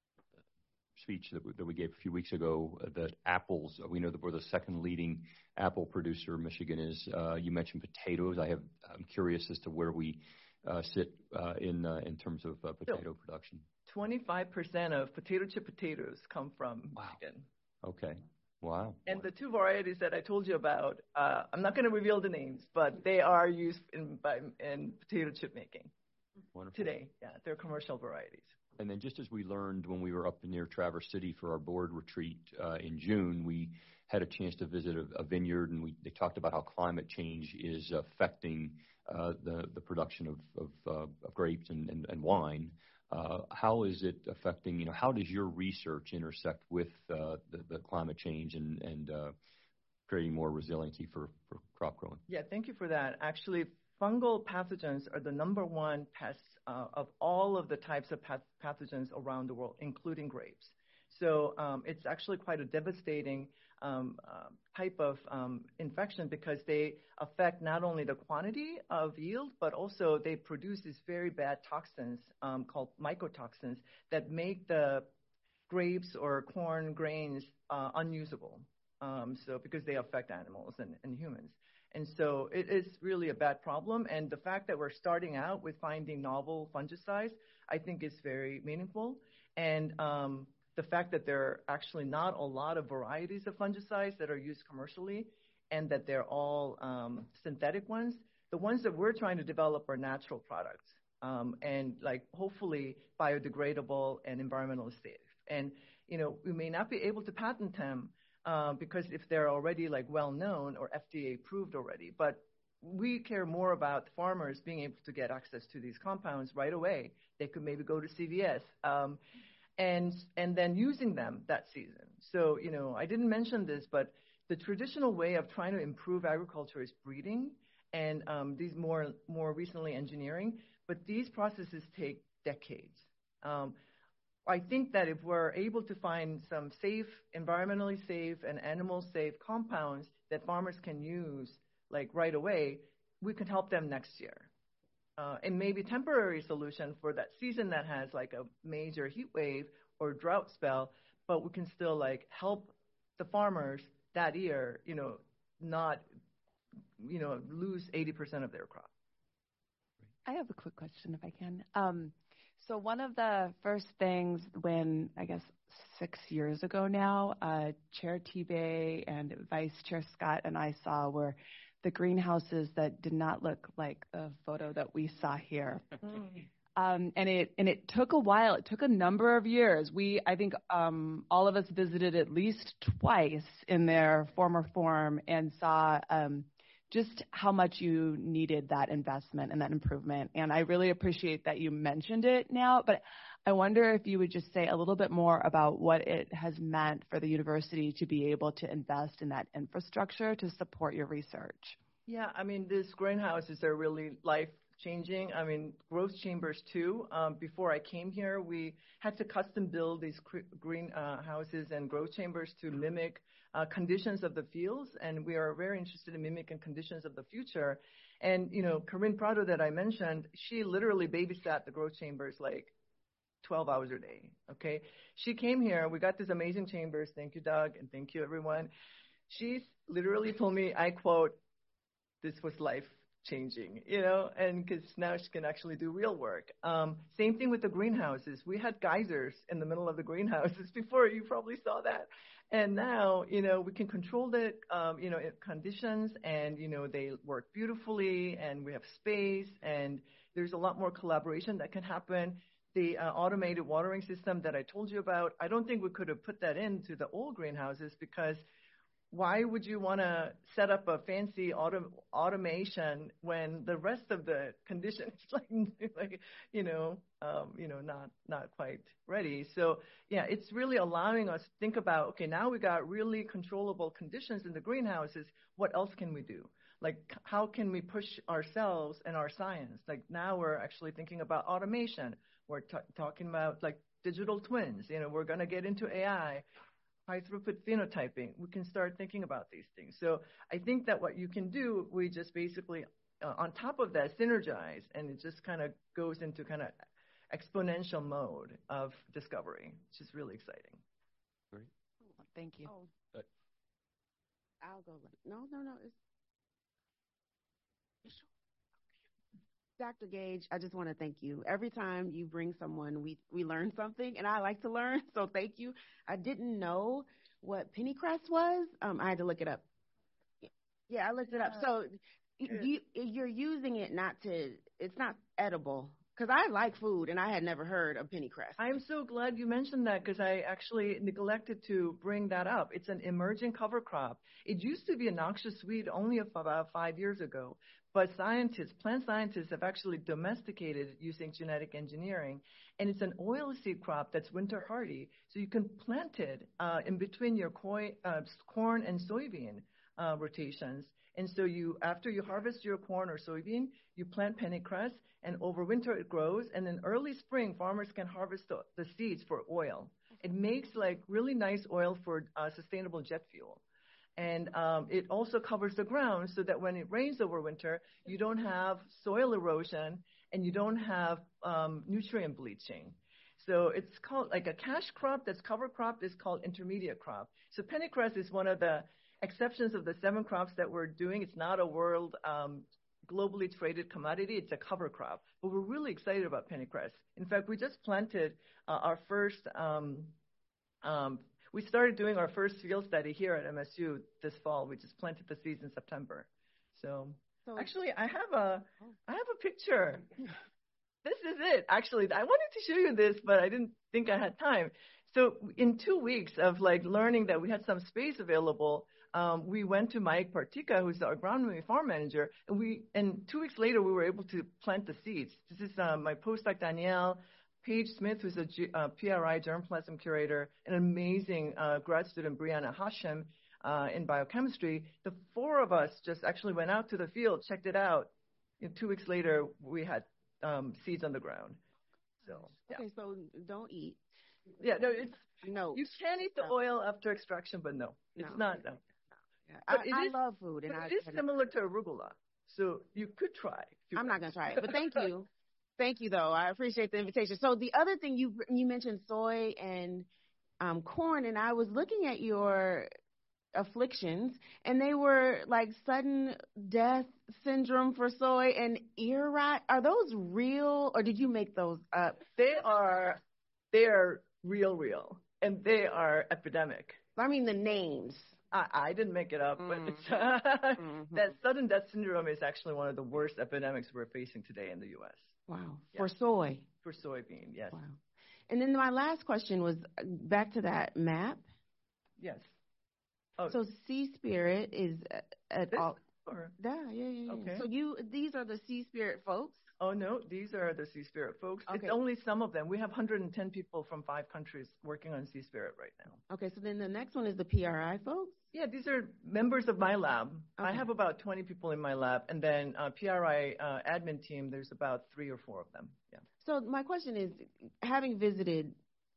speech that we, that we gave a few weeks ago uh, that apples, we know that we're the second leading apple producer Michigan is. Uh, you mentioned potatoes. I have, I'm curious as to where we uh, sit uh, in uh, in terms of uh, potato so, production. twenty-five percent of potato chip potatoes come from wow. Michigan. Okay. Wow. And the two varieties that I told you about, uh, I'm not going to reveal the names, but they are used in, by, in potato chip making. Wonderful. Today. Yeah, they're commercial varieties. And then just as we learned when we were up near Traverse City for our board retreat uh, in June, we had a chance to visit a, a vineyard, and we they talked about how climate change is affecting uh, the, the production of, of, uh, of grapes and, and, and wine. Uh, how is it affecting, you know, how does your research intersect with uh, the, the climate change and, and uh, creating more resiliency for, for crop growing? Yeah, thank you for that. Actually, fungal pathogens are the number one pests uh, of all of the types of path- pathogens around the world, including grapes. So um, it's actually quite a devastating um, uh, type of um, infection because they affect not only the quantity of yield, but also they produce these very bad toxins um, called mycotoxins that make the grapes or corn grains uh, unusable. Um, so because they affect animals and, and humans. And so it is really a bad problem. And the fact that we're starting out with finding novel fungicides, I think is very meaningful. And um, the fact that there are actually not a lot of varieties of fungicides that are used commercially and that they're all um, synthetic ones. The ones that we're trying to develop are natural products um, and like hopefully biodegradable and environmentally safe. And, you know, we may not be able to patent them uh, because if they're already like well known or F D A approved already, but we care more about farmers being able to get access to these compounds right away. They could maybe go to C V S. Um, And, and then using them that season. So, you know, I didn't mention this, but the traditional way of trying to improve agriculture is breeding and um, these more, more recently engineering, but these processes take decades. Um, I think that if we're able to find some safe, environmentally safe and animal safe compounds that farmers can use like right away, we can help them next year. Uh, and maybe temporary solution for that season that has like a major heat wave or drought spell, but we can still like help the farmers that year, you know, not, you know, lose eighty percent of their crop. I have a quick question if I can. Um, so one of the first things when, I guess, six years ago now, uh, Chair Tebay and Vice Chair Scott and I saw were the greenhouses that did not look like the photo that we saw here. um, and it and it took a while. It took a number of years. We, I think um, all of us visited at least twice in their former form and saw um, just how much you needed that investment and that improvement. And I really appreciate that you mentioned it now, but I wonder if you would just say a little bit more about what it has meant for the university to be able to invest in that infrastructure to support your research. Yeah, I mean, these greenhouses are really life-changing. I mean, growth chambers too. Um, before I came here, we had to custom build these greenhouses uh, and growth chambers to mimic uh, conditions of the fields, and we are very interested in mimicking conditions of the future. And, you know, Corinne Prado that I mentioned, she literally babysat the growth chambers like twelve hours a day, okay? She came here. We got these amazing chambers. Thank you, Doug, and thank you, everyone. She literally told me, I quote, this was life changing, you know, and because now she can actually do real work. Um, same thing with the greenhouses. We had geysers in the middle of the greenhouses before. You probably saw that. And now, you know, we can control the, um, you know, conditions, and, you know, they work beautifully, and we have space, and there's a lot more collaboration that can happen. The uh, automated watering system that I told you about, I don't think we could have put that into the old greenhouses, because why would you want to set up a fancy auto- automation when the rest of the conditions, like, like you know, um, you know, not not quite ready? So yeah, it's really allowing us to think about, okay, now we got really controllable conditions in the greenhouses. What else can we do? Like, how can we push ourselves and our science? Like, now we're actually thinking about automation. We're t- talking about like digital twins. You know, we're going to get into A I. High throughput phenotyping, we can start thinking about these things. So I think that what you can do, we just basically, uh, on top of that, synergize, and it just kind of goes into kind of exponential mode of discovery, which is really exciting. Great. Thank you. Oh. Uh, I'll go. No, no, no. It's, Doctor Gage, I just want to thank you. Every time you bring someone, we, we learn something, and I like to learn, so thank you. I didn't know what pennycress was. Um, I had to look it up. Yeah, I looked it up. So you, you're using it not to, it's not edible. Because I like food, and I had never heard of pennycress. I'm so glad you mentioned that, because I actually neglected to bring that up. It's an emerging cover crop. It used to be a noxious weed only about five years ago, but scientists, plant scientists, have actually domesticated it using genetic engineering, and it's an oilseed crop that's winter hardy. So you can plant it uh, in between your koi, uh, corn and soybean uh, rotations. And so you, after you harvest your corn or soybean, you plant pennycress, and over winter it grows, and in early spring, farmers can harvest the, the seeds for oil. It makes like really nice oil for uh, sustainable jet fuel. And um, it also covers the ground so that when it rains over winter, you don't have soil erosion, and you don't have um, nutrient bleaching. So it's called like a cash crop that's cover crop is called intermediate crop. So pennycress is one of the exceptions of the seven crops that we're doing. It's not a world um, globally traded commodity. It's a cover crop. But we're really excited about pennycress. In fact, we just planted uh, our first, um, um, we started doing our first field study here at M S U this fall. We just planted the seeds in September. So, so actually, I have a, I have a picture. This is it. Actually, I wanted to show you this, but I didn't think I had time. So in two weeks of like learning that we had some space available, um, we went to Mike Partika, who's our agronomy farm manager, and we and two weeks later we were able to plant the seeds. This is uh, my postdoc Danielle, Paige Smith, who's a G, uh, P R I germplasm curator, an amazing uh, grad student Brianna Hashem uh, in biochemistry. The four of us just actually went out to the field, checked it out. And two weeks later we had um, seeds on the ground. So yeah. Okay, so don't eat. Yeah, no, it's no. You can eat the oil after extraction, but no, it's no. not. No. Yeah. But I, I is, love food, and but I, it is I, similar to arugula, so you could try. You I'm could. not gonna try it, but thank you, thank you though. I appreciate the invitation. So the other thing you you mentioned soy and um, corn, and I was looking at your afflictions, and they were like sudden death syndrome for soy and ear rot. Are those real, or did you make those up? They are. They are real, real, and they are epidemic. I mean the names. I, I didn't make it up, mm. but it's, uh, mm-hmm. that sudden death syndrome is actually one of the worst epidemics we're facing today in the U S. Wow. Yeah. For soy. For soybean, yes. Wow. And then my last question was back to that map. Yes. Oh. So Sea Spirit is at this, all. Or? Yeah, yeah, yeah, yeah. Okay. So you, these are the Sea Spirit folks? Oh, no, these are the Sea Spirit folks. Okay. It's only some of them. We have one hundred ten people from five countries working on Sea Spirit right now. Okay, so then the next one is the P R I folks? Yeah, these are members of my lab. Okay. I have about twenty people in my lab, and then uh, P R I uh, admin team, there's about three or four of them. Yeah. So my question is, having visited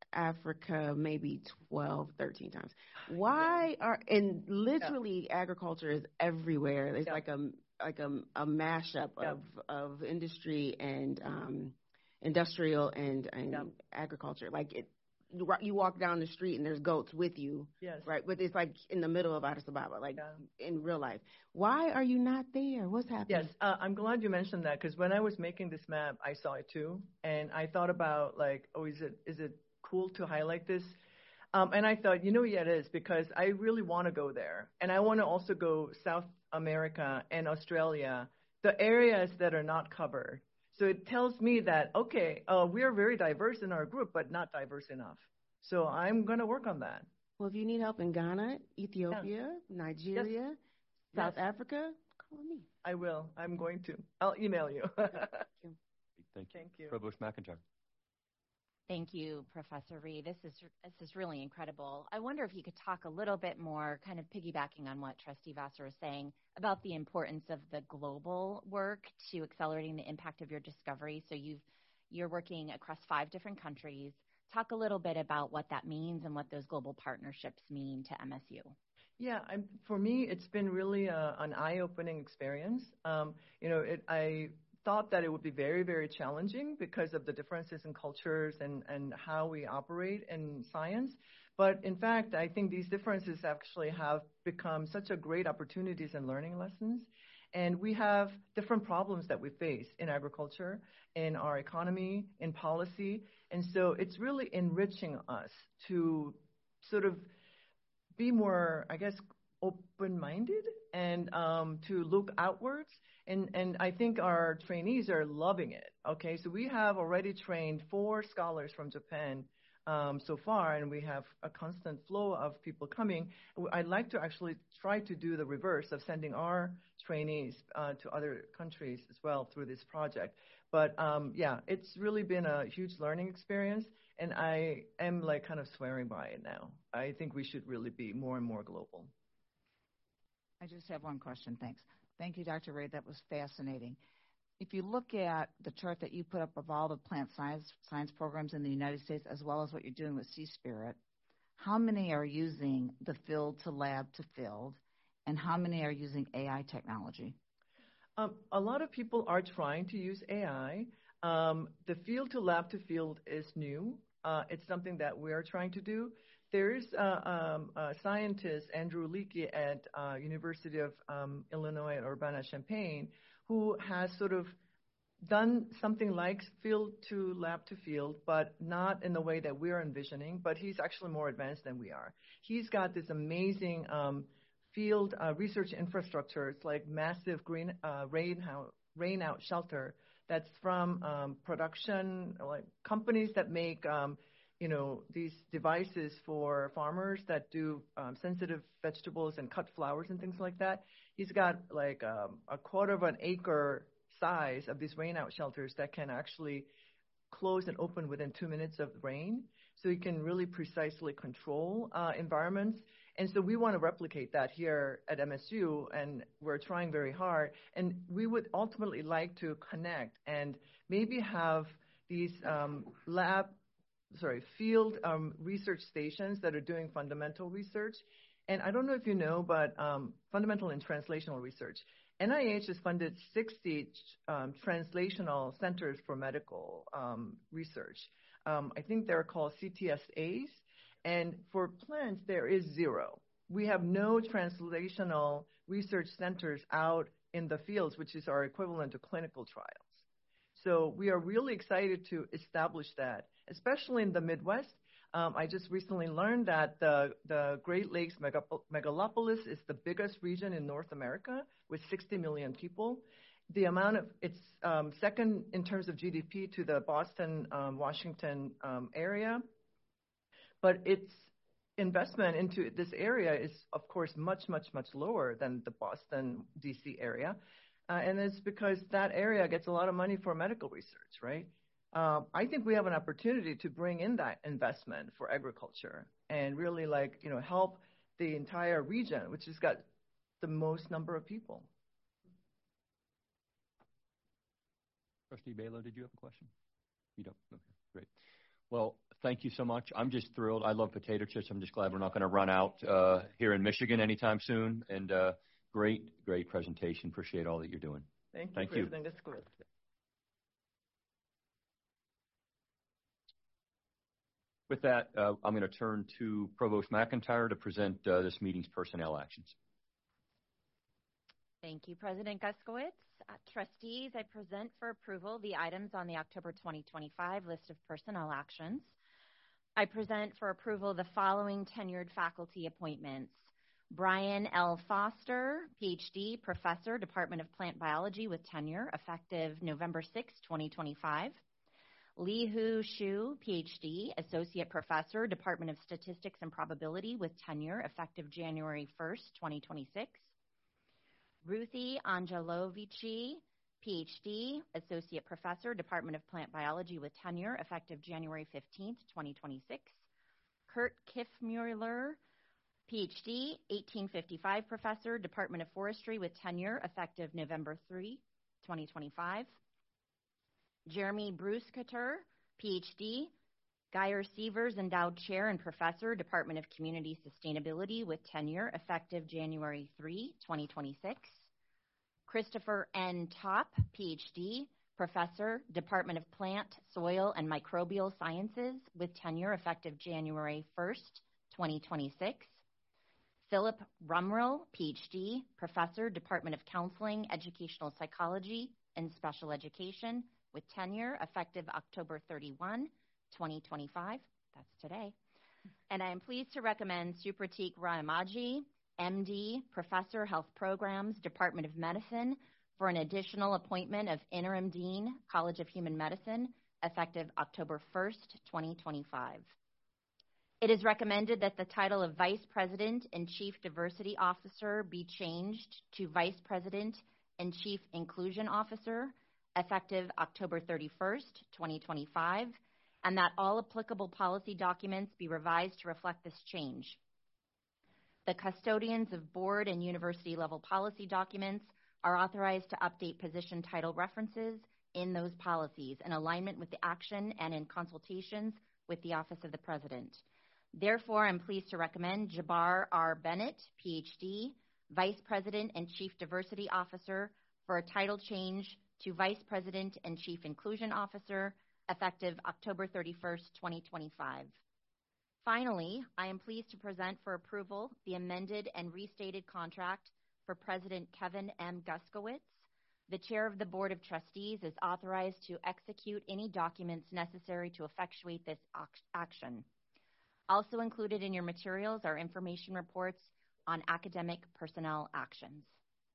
Africa maybe twelve, thirteen times, why yeah. are, and literally yeah. agriculture is everywhere. It's yeah. like a like a, a mashup yep. of, of industry and um, industrial and, and yep. agriculture. Like it, you walk down the street and there's goats with you. Yes. Right. But it's like in the middle of Addis Ababa, like yeah. in real life. Why are you not there? What's happening? Yes. Uh, I'm glad you mentioned that because when I was making this map, I saw it too. And I thought about like, oh, is it is it cool to highlight this? Um, and I thought, you know, yeah, it is because I really want to go there. And I want to also go South America and Australia, the areas that are not covered. So it tells me that, okay, uh, we are very diverse in our group, but not diverse enough. So I'm going to work on that. Well, if you need help in Ghana, Ethiopia, yeah. Nigeria, yes. South yes. Africa, call me. I will. I'm going to. I'll email you. Thank you. Thank you. Thank you. Provost McIntyre. Thank you, Professor Rhee. This is this is really incredible. I wonder if you could talk a little bit more, kind of piggybacking on what Trustee Vassar was saying, about the importance of the global work to accelerating the impact of your discovery. So you've, you're working across five different countries. Talk a little bit about what that means and what those global partnerships mean to M S U. Yeah, I'm, for me, it's been really a, an eye-opening experience. Um, you know, it, I thought that it would be very, very challenging because of the differences in cultures and, and how we operate in science. But in fact, I think these differences actually have become such a great opportunities and learning lessons. And we have different problems that we face in agriculture, in our economy, in policy. And so it's really enriching us to sort of be more, I guess, open-minded and um, to look outwards. And, and I think our trainees are loving it. Okay, so we have already trained four scholars from Japan um, so far, and we have a constant flow of people coming. I'd like to actually try to do the reverse of sending our trainees uh, to other countries as well through this project. But um, yeah, it's really been a huge learning experience, and I am like kind of swearing by it now. I think we should really be more and more global. I just have one question. Thanks. Thank you, Doctor Rhee. That was fascinating. If you look at the chart that you put up of all the plant science science programs in the United States, as well as what you're doing with Seaspirit, how many are using the field to lab to field, and how many are using A I technology? Um, a lot of people are trying to use A I. Um, the field to lab to field is new. Uh, it's something that we are trying to do. There's uh, um, a scientist, Andrew Leakey, at uh, University of um, Illinois at Urbana-Champaign, who has sort of done something like field to lab to field, but not in the way that we're envisioning, but he's actually more advanced than we are. He's got this amazing um, field uh, research infrastructure. It's like massive green uh, rain, rain out shelter that's from um, production, like companies that make um, you know, these devices for farmers that do um, sensitive vegetables and cut flowers and things like that. He's got like um, a quarter of an acre size of these rain out shelters that can actually close and open within two minutes of rain. So you can really precisely control uh, environments. And so we want to replicate that here at M S U, and we're trying very hard. And we would ultimately like to connect and maybe have these um, lab sorry, field um, research stations that are doing fundamental research. And I don't know if you know, but um, fundamental and translational research. N I H has funded sixty um, translational centers for medical um, research. Um, I think they're called C T S As. And for plants, there is zero. We have no translational research centers out in the fields, which is our equivalent to clinical trials. So we are really excited to establish that, especially in the Midwest. Um, I just recently learned that the, the Great Lakes megalopolis is the biggest region in North America with sixty million people. The amount of, it's um, second in terms of G D P to the Boston, um, Washington um, area. But its investment into this area is, of course, much, much, much lower than the Boston, D C area. Uh, and it's because that area gets a lot of money for medical research, right? Uh, I think we have an opportunity to bring in that investment for agriculture and really, like, you know, help the entire region, which has got the most number of people. Trustee Balow, did you have a question? You don't? Okay, great. Well, thank you so much. I'm just thrilled. I love potato chips. I'm just glad we're not going to run out uh, here in Michigan anytime soon. And uh, great, great presentation. Appreciate all that you're doing. Thank you, Thank President you. Guskowitz. With that, uh, I'm going to turn to Provost McIntyre to present uh, this meeting's personnel actions. Thank you, President Guskiewicz. Uh, trustees, I present for approval the items on the October twenty twenty-five list of personnel actions. I present for approval the following tenured faculty appointments. Brian L. Foster, P H D, Professor, Department of Plant Biology with tenure, effective November sixth, twenty twenty-five. Li-Hu Shu, P H D, Associate Professor, Department of Statistics and Probability with tenure, effective January first, twenty twenty-six. Ruthie Angelovici, P H D, Associate Professor, Department of Plant Biology with tenure, effective January fifteenth, twenty twenty-six. Kurt Kiffmueller, P H D, eighteen fifty-five Professor, Department of Forestry with tenure, effective November third, twenty twenty-five. Jeremy Brusketer, P H D, Geyer Sievers Endowed Chair and Professor, Department of Community Sustainability with tenure, effective January third, twenty twenty-six. Christopher N. Top, P H D, Professor, Department of Plant, Soil, and Microbial Sciences with tenure, effective January first, twenty twenty-six. Philip Rumrell, P H D, Professor, Department of Counseling, Educational Psychology, and Special Education with tenure, effective October thirty-first, twenty twenty-five. That's today. And I am pleased to recommend Supratik Rayamaji, M D, Professor, Health Programs, Department of Medicine, for an additional appointment of Interim Dean, College of Human Medicine, effective October first, twenty twenty-five. It is recommended that the title of Vice President and Chief Diversity Officer be changed to Vice President and Chief Inclusion Officer, effective October thirty-first, twenty twenty-five, and that all applicable policy documents be revised to reflect this change. The custodians of board and university level policy documents are authorized to update position title references in those policies in alignment with the action and in consultations with the Office of the President. Therefore, I'm pleased to recommend Jabbar R. Bennett, P H D, Vice President and Chief Diversity Officer, for a title change to Vice President and Chief Inclusion Officer, effective October thirty-first, twenty twenty-five. Finally, I am pleased to present for approval the amended and restated contract for President Kevin M. Guskiewicz. The Chair of the Board of Trustees is authorized to execute any documents necessary to effectuate this action. Also included in your materials are information reports on academic personnel actions.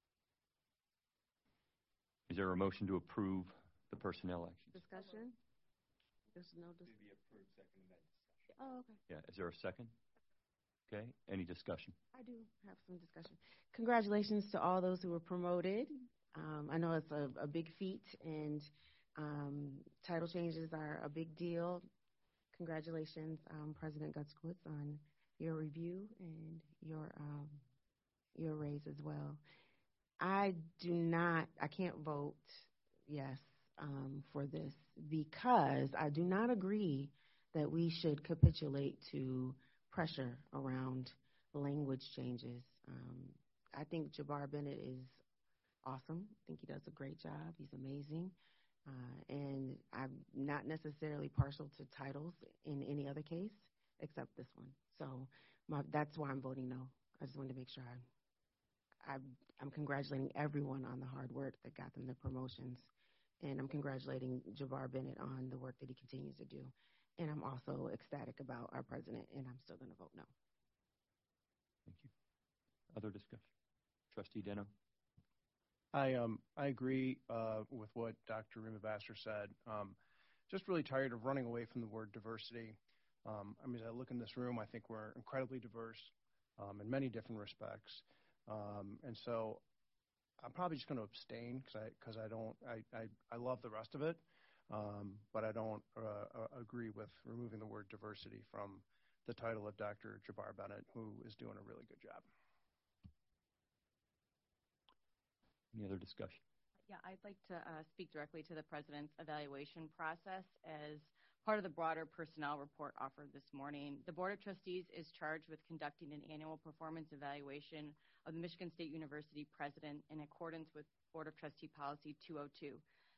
Is there a motion to approve the personnel actions? Discussion? There's no discussion. Oh, okay. Yeah, is there a second? Okay, any discussion? I do have some discussion. Congratulations to all those who were promoted. Um, I know it's a, a big feat, and um, title changes are a big deal. Congratulations, um, President Guskiewicz, on your review and your um, your raise as well. I do not, I can't vote yes um, for this because I do not agree that we should capitulate to pressure around language changes. Um, I think Jabbar Bennett is awesome. I think he does a great job. He's amazing. Uh, and I'm not necessarily partial to titles in any other case except this one. So my, that's why I'm voting no. I just wanted to make sure I, I, I'm congratulating everyone on the hard work that got them the promotions. And I'm congratulating Jabbar Bennett on the work that he continues to do. And I'm also ecstatic about our president, and I'm still going to vote no. Thank you. Other discussion? Trustee Deno? I um I agree uh, with what Doctor Rima-Vassar said. Um, just really tired of running away from the word diversity. Um, I mean, as I look in this room, I think we're incredibly diverse um, in many different respects. Um, and so I'm probably just going to abstain because I because I don't I, I I love the rest of it. Um, but I don't uh, uh, agree with removing the word diversity from the title of Doctor Jabbar Bennett, who is doing a really good job. Any other discussion? Yeah, I'd like to uh, speak directly to the President's evaluation process as part of the broader personnel report offered this morning. The Board of Trustees is charged with conducting an annual performance evaluation of the Michigan State University President in accordance with Board of Trustee Policy two oh two.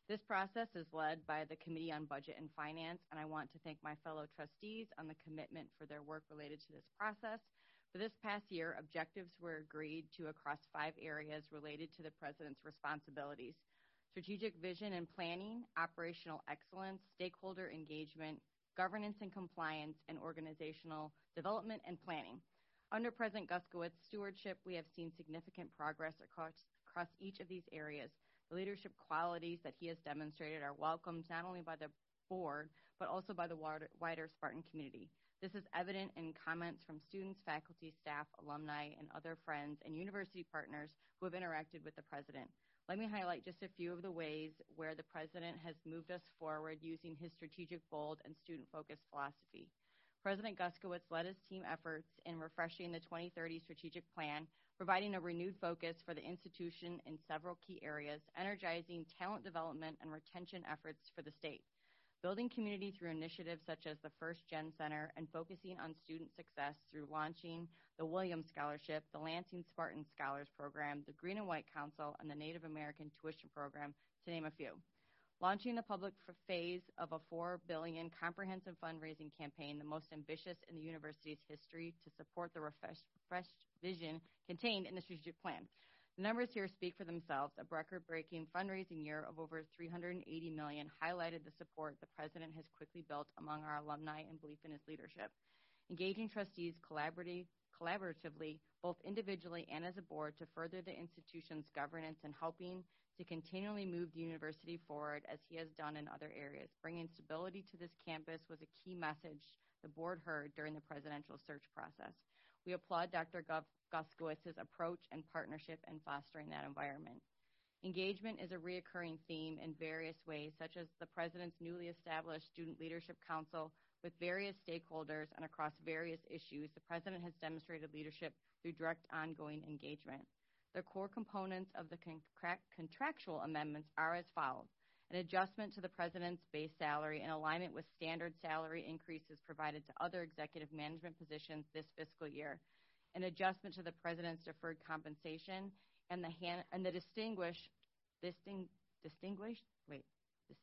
This process is led by the Committee on Budget and Finance, and I want to thank my fellow trustees on the commitment for their work related to this process. For this past year, objectives were agreed to across five areas related to the President's responsibilities: strategic vision and planning, operational excellence, stakeholder engagement, governance and compliance, and organizational development and planning. Under President Guskiwitz's stewardship, we have seen significant progress across, across each of these areas. The leadership qualities that he has demonstrated are welcomed not only by the board, but also by the wider Spartan community. This is evident in comments from students, faculty, staff, alumni, and other friends and university partners who have interacted with the President. Let me highlight just a few of the ways where the President has moved us forward using his strategic, bold, and student-focused philosophy. President Guskiwitz led his team efforts in refreshing the twenty thirty strategic plan, providing a renewed focus for the institution in several key areas, energizing talent development and retention efforts for the state, building community through initiatives such as the First Gen Center, and focusing on student success through launching the Williams Scholarship, the Lansing Spartan Scholars Program, the Green and White Council, and the Native American Tuition Program, to name a few. Launching the public phase of a four billion dollars comprehensive fundraising campaign, the most ambitious in the university's history, to support the refreshed, refreshed vision contained in the strategic plan. The numbers here speak for themselves. A record-breaking fundraising year of over three hundred eighty million dollars highlighted the support the President has quickly built among our alumni and belief in his leadership. Engaging trustees collaboratively, both individually and as a board, to further the institution's governance and helping to continually move the university forward as he has done in other areas. Bringing stability to this campus was a key message the board heard during the presidential search process. We applaud Doctor Guskiwitz's approach and partnership in fostering that environment. Engagement is a reoccurring theme in various ways, such as the President's newly established Student Leadership Council with various stakeholders and across various issues. The President has demonstrated leadership through direct ongoing engagement. The core components of the contract contractual amendments are as follows: an adjustment to the President's base salary in alignment with standard salary increases provided to other executive management positions this fiscal year, an adjustment to the President's deferred compensation, and the, Han and the distinguished, disting distinguished, wait, dis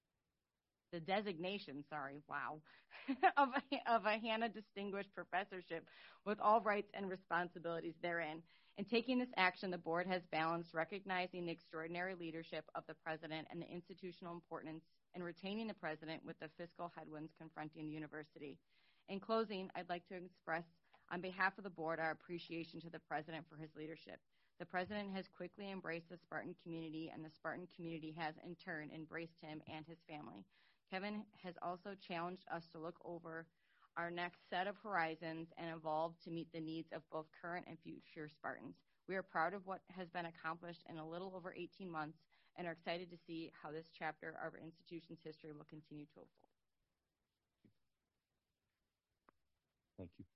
the designation, sorry, wow, of, a, of a Hannah Distinguished Professorship with all rights and responsibilities therein. In taking this action, the board has balanced recognizing the extraordinary leadership of the President and the institutional importance in retaining the President with the fiscal headwinds confronting the university. In closing, I'd like to express on behalf of the board our appreciation to the President for his leadership. The President has quickly embraced the Spartan community, and the Spartan community has in turn embraced him and his family. Kevin has also challenged us to look over our next set of horizons and evolve to meet the needs of both current and future Spartans. We are proud of what has been accomplished in a little over eighteen months and are excited to see how this chapter of our institution's history will continue to evolve. Thank you.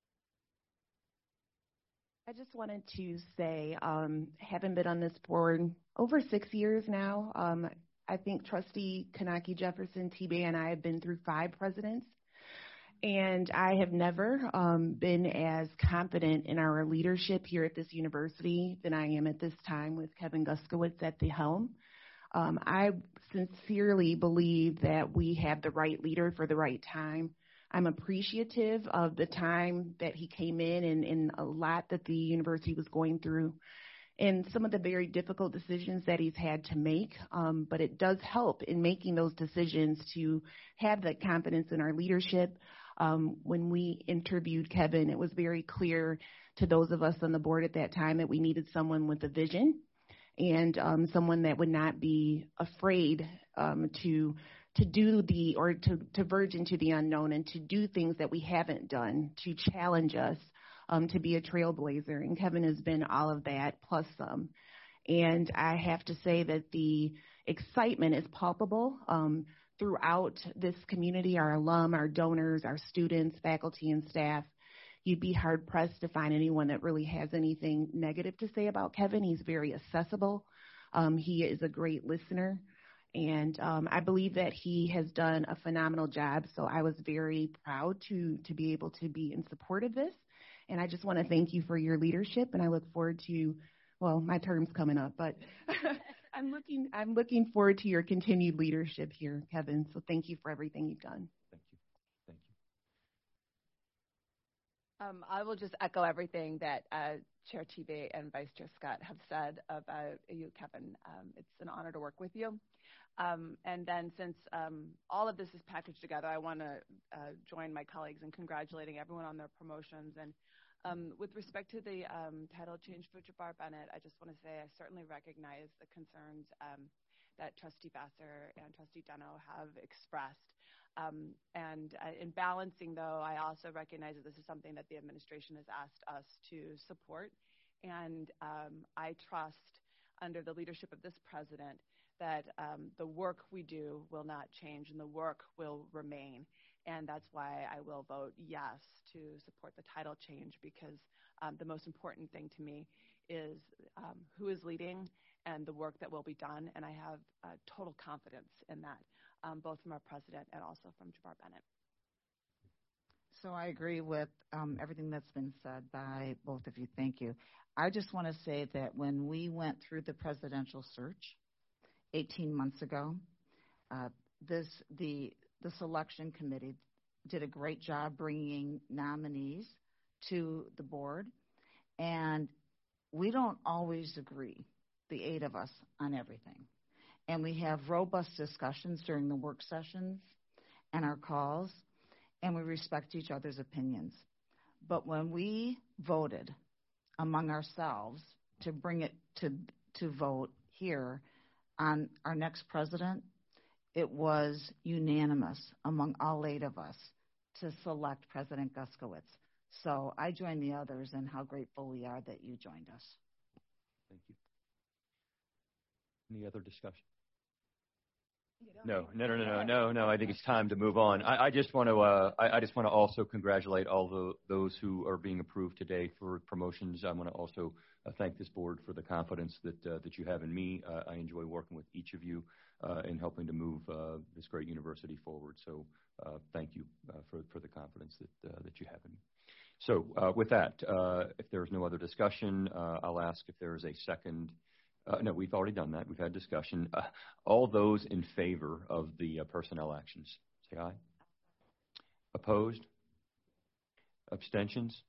I just wanted to say, um, having been on this board over six years now, um, I think Trustee Kanaki Jefferson, T-Bay, and I have been through five presidents. And I have never um, been as confident in our leadership here at this university than I am at this time with Kevin Guskiwitz at the helm. Um, I sincerely believe that we have the right leader for the right time. I'm appreciative of the time that he came in and, and a lot that the university was going through and some of the very difficult decisions that he's had to make. Um, but it does help in making those decisions to have that confidence in our leadership. Um, when we interviewed Kevin, it was very clear to those of us on the board at that time that we needed someone with a vision and um, someone that would not be afraid um, to to do the or to, to verge into the unknown and to do things that we haven't done, to challenge us, um, to be a trailblazer. And Kevin has been all of that plus some. And I have to say that the excitement is palpable. Um, Throughout this community, our alum, our donors, our students, faculty, and staff, you'd be hard-pressed to find anyone that really has anything negative to say about Kevin. He's very accessible. Um, he is a great listener, and um, I believe that he has done a phenomenal job, so I was very proud to, to be able to be in support of this, and I just want to thank you for your leadership, and I look forward to, well, my term's coming up, but I'm looking, I'm looking forward to your continued leadership here, Kevin. So thank you for everything you've done. Thank you. Thank you. Um, I will just echo everything that uh, Chair Tebey and Vice Chair Scott have said about you, Kevin. Um, it's an honor to work with you. Um, and then since um, all of this is packaged together, I want to uh, join my colleagues in congratulating everyone on their promotions. And um, with respect to the um, title change for Jabbar Bennett, I just want to say I certainly recognize the concerns um, that Trustee Vassar and Trustee Deno have expressed. Um, and uh, in balancing, though, I also recognize that this is something that the administration has asked us to support. And um, I trust, under the leadership of this president, that um, the work we do will not change and the work will remain. And that's why I will vote yes to support the title change, because um, the most important thing to me is um, who is leading and the work that will be done. And I have uh, total confidence in that, um, both from our president and also from Jabbar Bennett. So I agree with um, everything that's been said by both of you. Thank you. I just want to say that when we went through the presidential search eighteen months ago, uh, this the the selection committee did a great job bringing nominees to the board, and we don't always agree, the eight of us, on everything. And we have robust discussions during the work sessions and our calls, and we respect each other's opinions. But when we voted among ourselves to bring it to to vote here on our next president, it was unanimous among all eight of us to select President Guskiewicz. So I join the others in how grateful we are that you joined us. Thank you. Any other discussion? No, no, no, no, no, no, no. I think it's time to move on. I, I just want to, uh, I, I just want to also congratulate all the, those who are being approved today for promotions. I want to also uh, thank this board for the confidence that uh, that you have in me. Uh, I enjoy working with each of you uh, in helping to move uh, this great university forward. So uh, thank you uh, for for the confidence that uh, that you have in me. So uh, with that, uh, if there is no other discussion, uh, I'll ask if there is a second. Uh, no, we've already done that. We've had discussion. Uh, all those in favor of the uh, personnel actions, say aye. Opposed? Abstentions?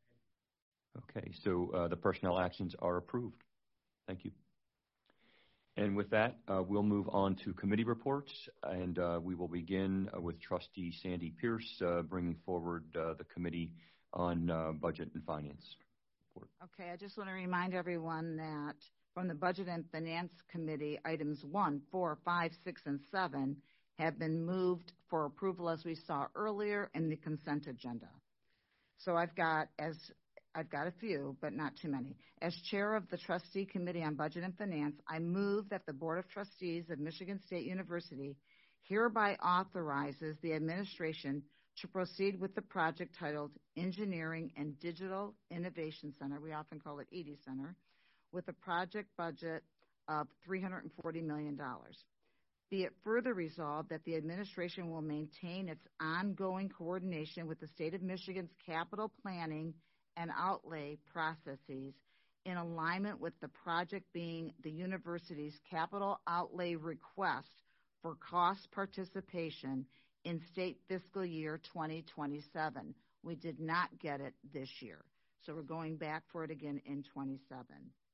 Okay, so uh, the personnel actions are approved. Thank you. And with that, uh, we'll move on to committee reports, and uh, we will begin uh, with Trustee Sandy Pierce uh, bringing forward uh, the committee on uh, budget and finance report. Okay, I just want to remind everyone that from the Budget and Finance Committee, items one, four, five, six, and seven have been moved for approval, as we saw earlier, in the consent agenda. So I've got as I've got a few, but not too many. As chair of the Trustee Committee on Budget and Finance, I move that the Board of Trustees of Michigan State University hereby authorizes the administration to proceed with the project titled Engineering and Digital Innovation Center, we often call it E D Center, with a project budget of three hundred forty million dollars. Be it further resolved that the administration will maintain its ongoing coordination with the state of Michigan's capital planning and outlay processes in alignment with the project being the university's capital outlay request for cost participation in state fiscal year twenty twenty-seven. We did not get it this year, so we're going back for it again in twenty-seven.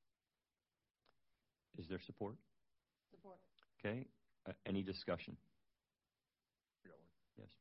Is there support? Support. Okay. Uh, any discussion? Yes.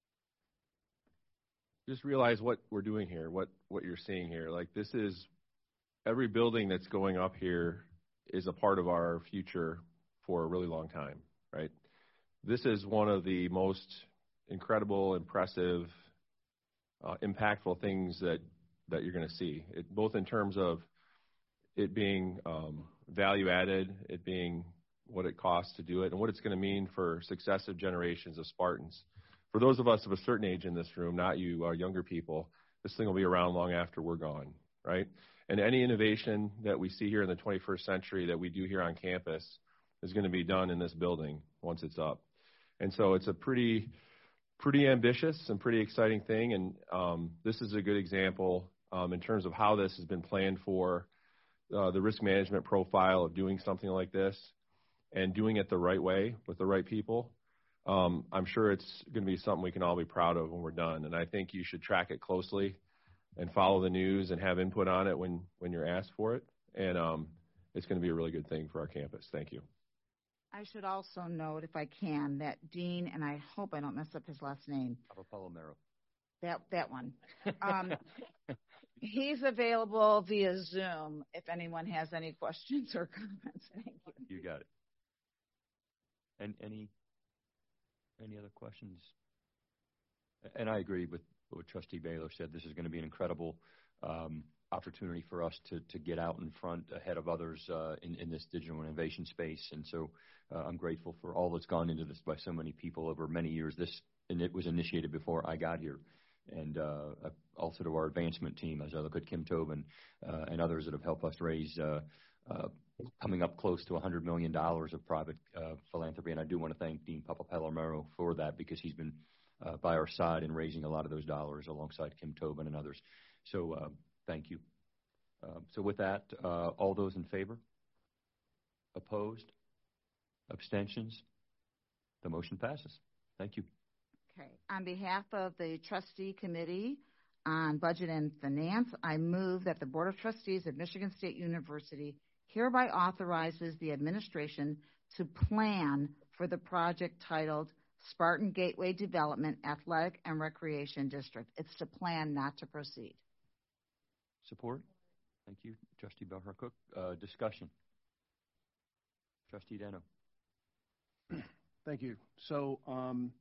Just realize what we're doing here, what, what you're seeing here. Like, this is, every building that's going up here is a part of our future for a really long time, right? This is one of the most incredible, impressive, uh, impactful things that, that you're going to see, it, both in terms of it being um, value added, it being what it costs to do it, and what it's going to mean for successive generations of Spartans. For those of us of a certain age in this room, not you, our younger people, this thing will be around long after we're gone, right? And any innovation that we see here in the twenty-first century that we do here on campus is going to be done in this building once it's up. And so it's a pretty, pretty ambitious and pretty exciting thing, and um, this is a good example um, in terms of how this has been planned for. uh, the risk management profile of doing something like this and doing it the right way with the right people, um, I'm sure it's going to be something we can all be proud of when we're done. And I think you should track it closely and follow the news and have input on it when, when you're asked for it. And um, it's going to be a really good thing for our campus. Thank you. I should also note, if I can, that Dean, and I hope I don't mess up his last name. Palomero. That, that one. Um, he's available via Zoom if anyone has any questions or comments. Thank you. You got it. And any, any other questions? And I agree with what Trustee Baylor said. This is going to be an incredible um, opportunity for us to, to get out in front ahead of others uh, in, in this digital innovation space. And so uh, I'm grateful for all that's gone into this by so many people over many years. This, and it was initiated before I got here. And uh, also to our advancement team, as I look at Kim Tobin uh, and others that have helped us raise uh, uh, coming up close to one hundred million dollars of private uh, philanthropy. And I do want to thank Dean Papapalomero for that, because he's been uh, by our side in raising a lot of those dollars alongside Kim Tobin and others. So uh, thank you. Uh, so with that, uh, all those in favor? Opposed? Abstentions? The motion passes. Thank you. Okay. On behalf of the Trustee Committee on Budget and Finance, I move that the Board of Trustees of Michigan State University hereby authorizes the administration to plan for the project titled Spartan Gateway Development Athletic and Recreation District. It's to plan, not to proceed. Support? Thank you, Trustee Belcher-Cook. Uh, discussion. Trustee Deno. Thank you. So um,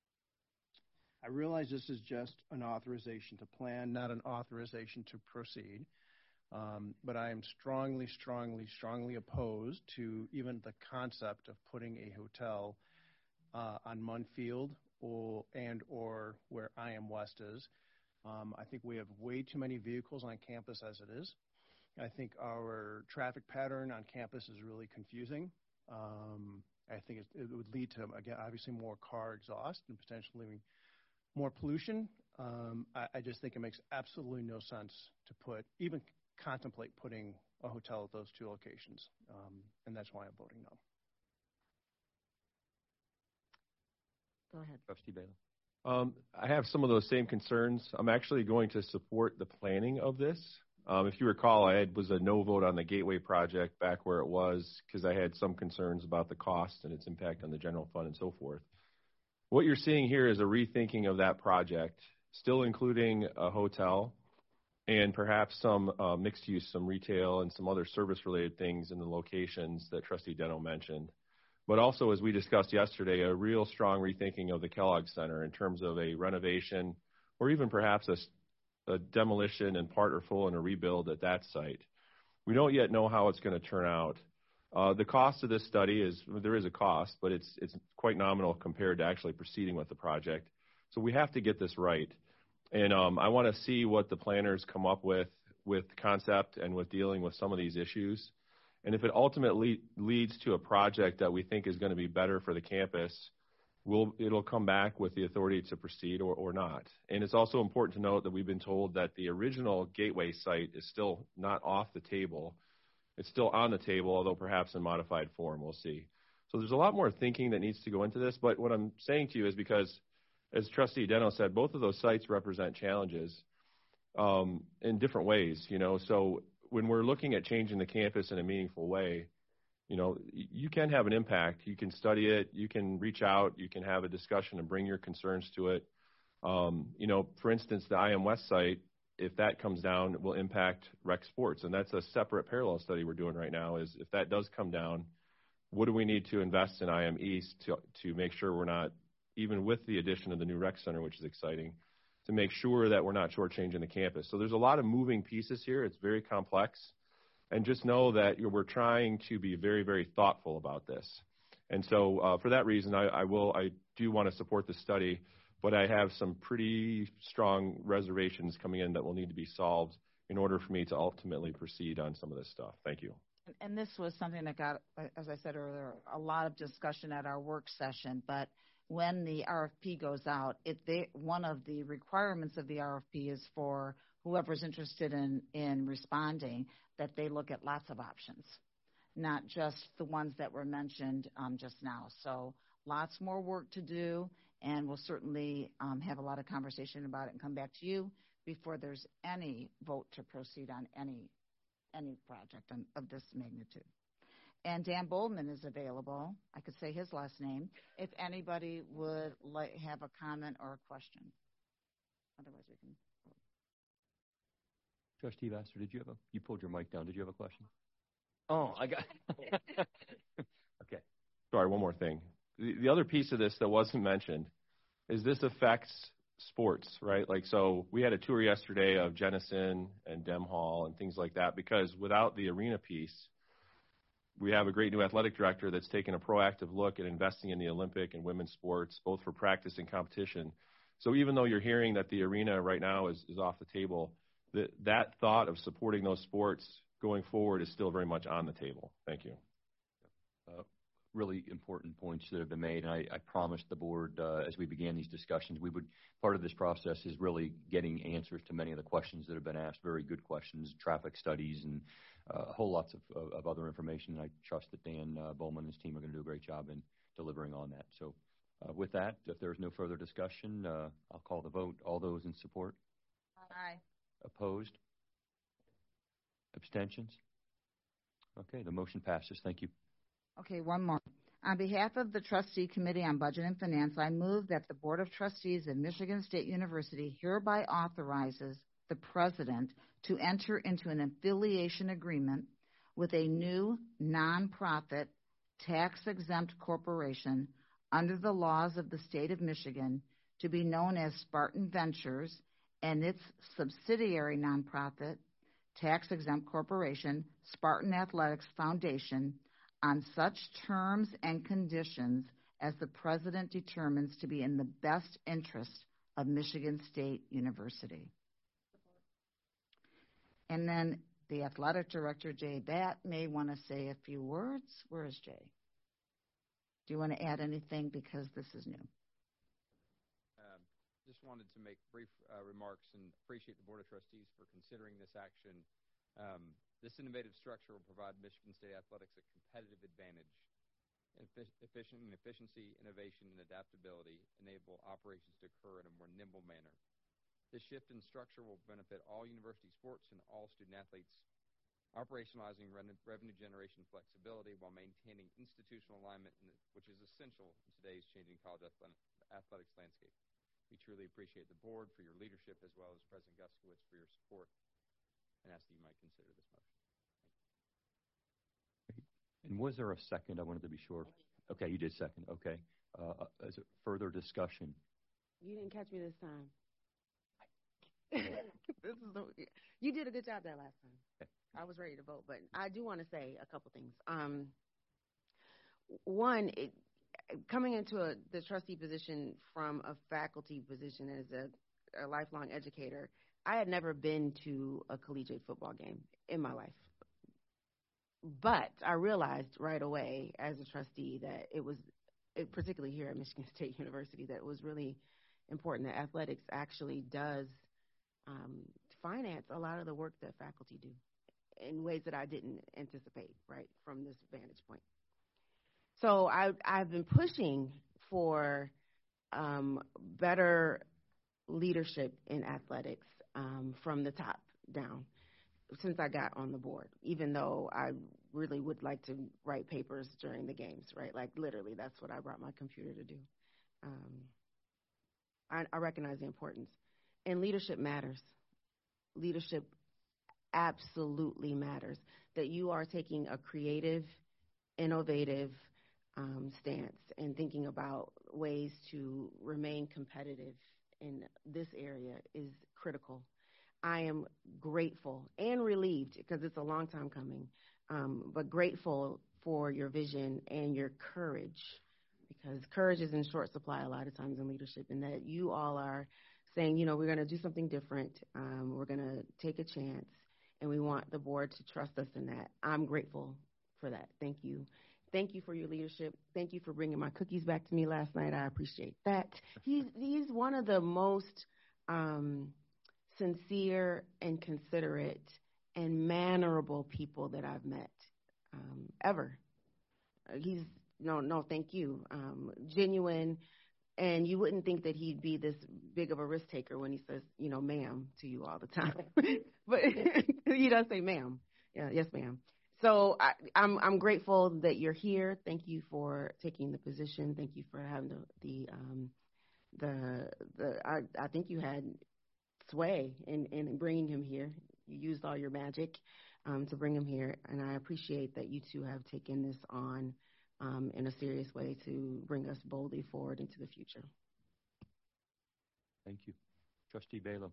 I realize this is just an authorization to plan, not an authorization to proceed. Um, but I am strongly, strongly, strongly opposed to even the concept of putting a hotel uh, on Munn Field or and or where I M West is. Um, I think we have way too many vehicles on campus as it is. I think our traffic pattern on campus is really confusing. Um, I think it, it would lead to, again, obviously more car exhaust and potentially more pollution. Um, I, I just think it makes absolutely no sense to put, even contemplate putting a hotel at those two locations. Um, and that's why I'm voting no. Go ahead. Trustee Baylor. Um, I have some of those same concerns. I'm actually going to support the planning of this. Um, if you recall, I had, was a no vote on the Gateway project back where it was because I had some concerns about the cost and its impact on the general fund and so forth. What you're seeing here is a rethinking of that project, still including a hotel and perhaps some uh, mixed use, some retail and some other service-related things in the locations that Trustee Deno mentioned. But also, as we discussed yesterday, a real strong rethinking of the Kellogg Center in terms of a renovation or even perhaps a a demolition in part or full and a rebuild at that site. We don't yet know how it's going to turn out. Uh, the cost of this study is, there is a cost, but it's it's quite nominal compared to actually proceeding with the project. So we have to get this right. And um, I want to see what the planners come up with with concept and with dealing with some of these issues. And if it ultimately leads to a project that we think is going to be better for the campus, We'll, it'll come back with the authority to proceed or, or not. And it's also important to note that we've been told that the original Gateway site is still not off the table. It's still on the table, although perhaps in modified form. We'll see. So there's a lot more thinking that needs to go into this. But what I'm saying to you is because, as Trustee Deno said, both of those sites represent challenges um, in different ways. You know, so when we're looking at changing the campus in a meaningful way, you know, you can have an impact. You can study it. You can reach out. You can have a discussion and bring your concerns to it. Um, you know, for instance, the I M West site, if that comes down, it will impact rec sports. And that's a separate parallel study we're doing right now is if that does come down, what do we need to invest in I M East to, to make sure we're not, even with the addition of the new rec center, which is exciting, to make sure that we're not shortchanging the campus. So there's a lot of moving pieces here. It's very complex. And just know that we're trying to be very, very thoughtful about this. And so uh, for that reason, I, I will, I do want to support the study, but I have some pretty strong reservations coming in that will need to be solved in order for me to ultimately proceed on some of this stuff. Thank you. And this was something that got, as I said earlier, a lot of discussion at our work session. But when the R F P goes out, it, they, one of the requirements of the R F P is for whoever's interested in, in responding, that they look at lots of options, not just the ones that were mentioned um, just now. So lots more work to do, and we'll certainly um, have a lot of conversation about it and come back to you before there's any vote to proceed on any any project on, of this magnitude. And Dan Boldman is available. I could say his last name if anybody would like have a comment or a question. Otherwise, we can. Trustee Vassar, did you have a? You pulled your mic down. Did you have a question? Oh, I got. Okay. Sorry, one more thing. The, the other piece of this that wasn't mentioned is this affects sports, right? Like, so we had a tour yesterday of Jennison and Dem Hall and things like that, because without the arena piece, we have a great new athletic director that's taken a proactive look at investing in the Olympic and women's sports, both for practice and competition. So even though you're hearing that the arena right now is, is off the table, that that thought of supporting those sports going forward is still very much on the table. Thank you. Uh, really important points that have been made. And I, I promised the board uh, as we began these discussions, we would, part of this process is really getting answers to many of the questions that have been asked, very good questions, traffic studies, and uh, whole lots of, of, of other information. And I trust that Dan uh, Bowman and his team are going to do a great job in delivering on that. So uh, with that, if there's no further discussion, uh, I'll call the vote. All those in support? Aye. Opposed? Abstentions? Okay, the motion passes. Thank you. Okay, one more. On behalf of the Trustee Committee on Budget and Finance, I move that the Board of Trustees of Michigan State University hereby authorizes the President to enter into an affiliation agreement with a new nonprofit tax-exempt corporation under the laws of the state of Michigan to be known as Spartan Ventures and its subsidiary nonprofit tax-exempt corporation, Spartan Athletics Foundation, on such terms and conditions as the President determines to be in the best interest of Michigan State University. And then the Athletic Director, Jay Batt, may want to say a few words. Where is Jay? Do you want to add anything, because this is new? Um, just wanted to make brief uh, remarks and appreciate the Board of Trustees for considering this action. Um, This innovative structure will provide Michigan State Athletics a competitive advantage. Efficient in efficiency, innovation, and adaptability enable operations to occur in a more nimble manner. This shift in structure will benefit all university sports and all student athletes, operationalizing revenue generation flexibility while maintaining institutional alignment, in the, which is essential in today's changing college athletics landscape. We truly appreciate the board for your leadership, as well as President Guskowitz for your support, and ask that you might consider this motion. And was there a second? I wanted to be sure. Okay, you did second. Okay. Uh, is it further discussion? You didn't catch me this time. This is the, you did a good job that last time. Okay. I was ready to vote, but I do want to say a couple things. Um, one, it, coming into a, the trustee position from a faculty position as a, a lifelong educator, I had never been to a collegiate football game in my life. But I realized right away as a trustee that it was, it, particularly here at Michigan State University, that it was really important that athletics actually does um, finance a lot of the work that faculty do in ways that I didn't anticipate, right, from this vantage point. So I, I've been pushing for um, better leadership in athletics um, from the top down since I got on the board, even though I really would like to write papers during the games, right? Like literally, that's what I brought my computer to do. Um, I, I recognize the importance. And leadership matters. Leadership absolutely matters. That you are taking a creative, innovative um, stance and thinking about ways to remain competitive in this area is critical. I am grateful and relieved, because it's a long time coming, um, but grateful for your vision and your courage, because courage is in short supply a lot of times in leadership, and that you all are saying, you know, we're going to do something different. Um, we're going to take a chance, and we want the board to trust us in that. I'm grateful for that. Thank you. Thank you for your leadership. Thank you for bringing my cookies back to me last night. I appreciate that. He's, he's one of the most um, sincere and considerate and mannerable people that I've met um, ever. He's, no, no, thank you. Um, genuine, and you wouldn't think that he'd be this big of a risk taker when he says, you know, ma'am to you all the time. But he does say ma'am. Yeah, yes, ma'am. So I, I'm I'm grateful that you're here. Thank you for taking the position. Thank you for having the the um, the the. I, I think you had sway in in bringing him here. You used all your magic um, to bring him here, and I appreciate that you two have taken this on um, in a serious way to bring us boldly forward into the future. Thank you, Trustee Balo.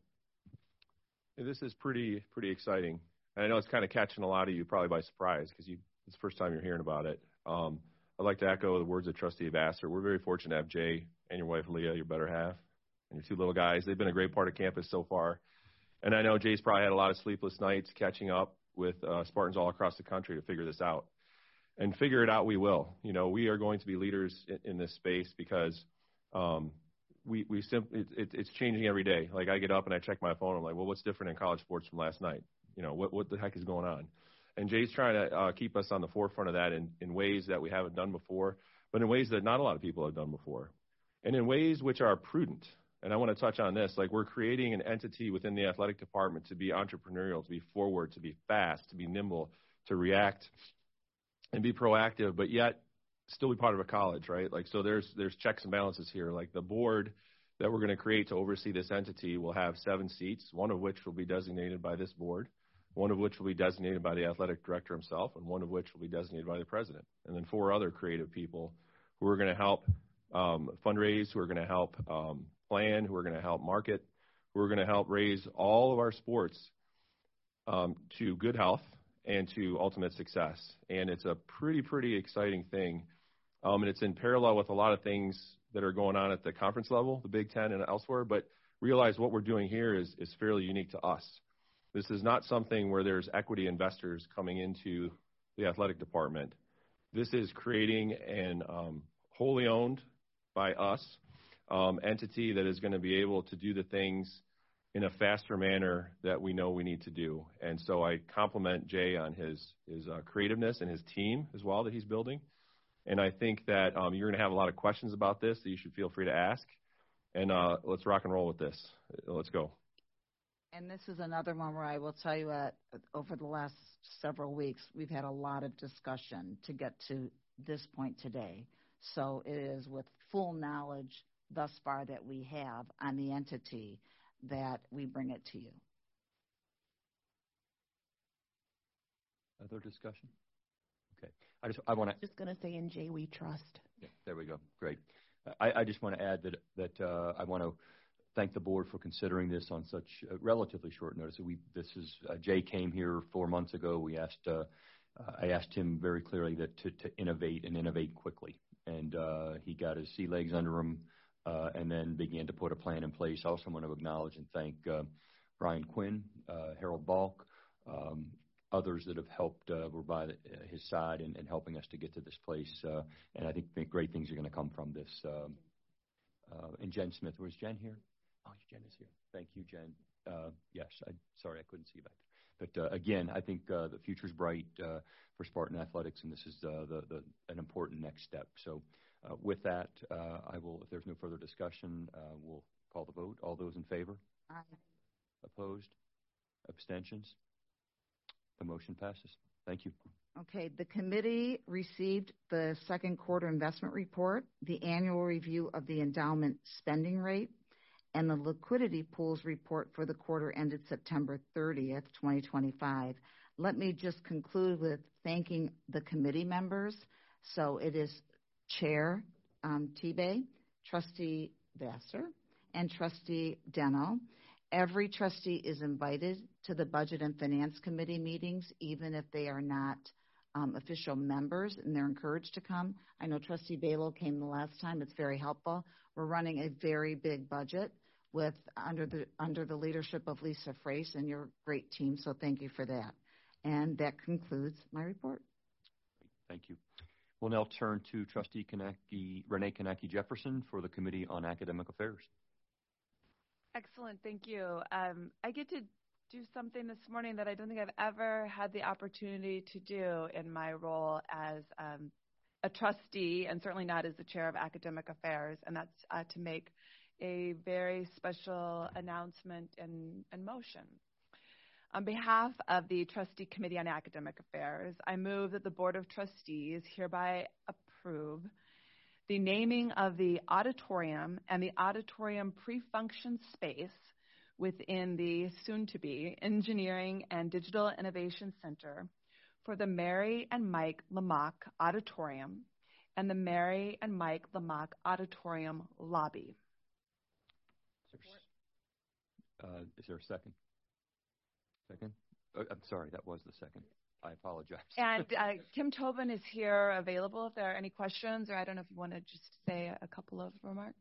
Yeah, this is pretty pretty exciting. And I know it's kind of catching a lot of you probably by surprise because you it's the first time you're hearing about it. Um, I'd like to echo the words of Trustee Vassar. We're very fortunate to have Jay and your wife Leah, your better half, and your two little guys. They've been a great part of campus so far. And I know Jay's probably had a lot of sleepless nights catching up with uh, Spartans all across the country to figure this out. And figure it out we will. You know, we are going to be leaders in, in this space because um, we, we simply, it, it, it's changing every day. Like I get up and I check my phone. I'm like, well, what's different in college sports from last night? You know, what, what the heck is going on? And Jay's trying to uh, keep us on the forefront of that in, in ways that we haven't done before, but in ways that not a lot of people have done before. And in ways which are prudent. And I want to touch on this. Like we're creating an entity within the athletic department to be entrepreneurial, to be forward, to be fast, to be nimble, to react and be proactive, but yet still be part of a college, right? Like, so there's, there's checks and balances here. Like the board that we're going to create to oversee this entity will have seven seats, one of which will be designated by this board, one of which will be designated by the athletic director himself, and one of which will be designated by the president. And then four other creative people who are going to help um, fundraise, who are going to help um, plan, who are going to help market, who are going to help raise all of our sports um, to good health and to ultimate success. And it's a pretty, pretty exciting thing. Um, and it's in parallel with a lot of things that are going on at the conference level, the Big Ten and elsewhere. But realize what we're doing here is, is fairly unique to us. This is not something where there's equity investors coming into the athletic department. This is creating an um, wholly owned by us um, entity that is going to be able to do the things in a faster manner that we know we need to do. And so I compliment Jay on his, his uh, creativeness and his team as well that he's building. And I think that um, you're going to have a lot of questions about this that you should feel free to ask. And uh, let's rock and roll with this. Let's go. And this is another one where I will tell you that over the last several weeks, we've had a lot of discussion to get to this point today. So it is with full knowledge thus far that we have on the entity that we bring it to you. Other discussion? Okay. I just I want to just going to say in Jay we trust. Yeah, there we go. Great. I, I just want to add that that uh, I want to thank the board for considering this on such uh, relatively short notice. We this is uh, Jay came here four months ago. We asked uh, uh, I asked him very clearly that to, to innovate and innovate quickly, and uh, he got his sea legs under him. Uh, and then began to put a plan in place. I also want to acknowledge and thank uh, Brian Quinn, uh, Harold Balk, um, others that have helped, uh, were by the, uh, his side in, in helping us to get to this place. Uh, and I think great things are going to come from this. Um, uh, and Jen Smith, was Jen here? Oh, Jen is here. Thank you, Jen. Uh, yes, I, sorry, I couldn't see you back there. But uh, again, I think uh, the future's bright uh, for Spartan athletics, and this is uh, the, the, an important next step. So. Uh, with that, uh, I will, if there's no further discussion, uh, we'll call the vote. All those in favor? Aye. Opposed? Abstentions? The motion passes. Thank you. Okay, the committee received the second quarter investment report, the annual review of the endowment spending rate, and the liquidity pools report for the quarter ended September thirtieth, twenty twenty-five. Let me just conclude with thanking the committee members. So it is Chair um, Tebay, Trustee Vassar, and Trustee Deno. Every trustee is invited to the Budget and Finance Committee meetings, even if they are not um, official members, and they're encouraged to come. I know Trustee Balo came the last time. It's very helpful. We're running a very big budget with under the under the leadership of Lisa Frace and your great team, so thank you for that. And that concludes my report. Thank you. We'll now turn to Trustee Kaneki, Renee Kaneki Jefferson for the Committee on Academic Affairs. Excellent. Thank you. Um, I get to do something this morning that I don't think I've ever had the opportunity to do in my role as um, a trustee, and certainly not as the chair of academic affairs, and that's uh, to make a very special announcement and, and motion. On behalf of the Trustee Committee on Academic Affairs, I move that the Board of Trustees hereby approve the naming of the auditorium and the auditorium pre-function space within the soon-to-be Engineering and Digital Innovation Center for the Mary and Mike Lamach Auditorium and the Mary and Mike Lamach Auditorium Lobby. Uh, is there a second? Second? Oh, I'm sorry, that was the second. I apologize. And uh, Kim Tobin is here available if there are any questions, or I don't know if you want to just say a couple of remarks.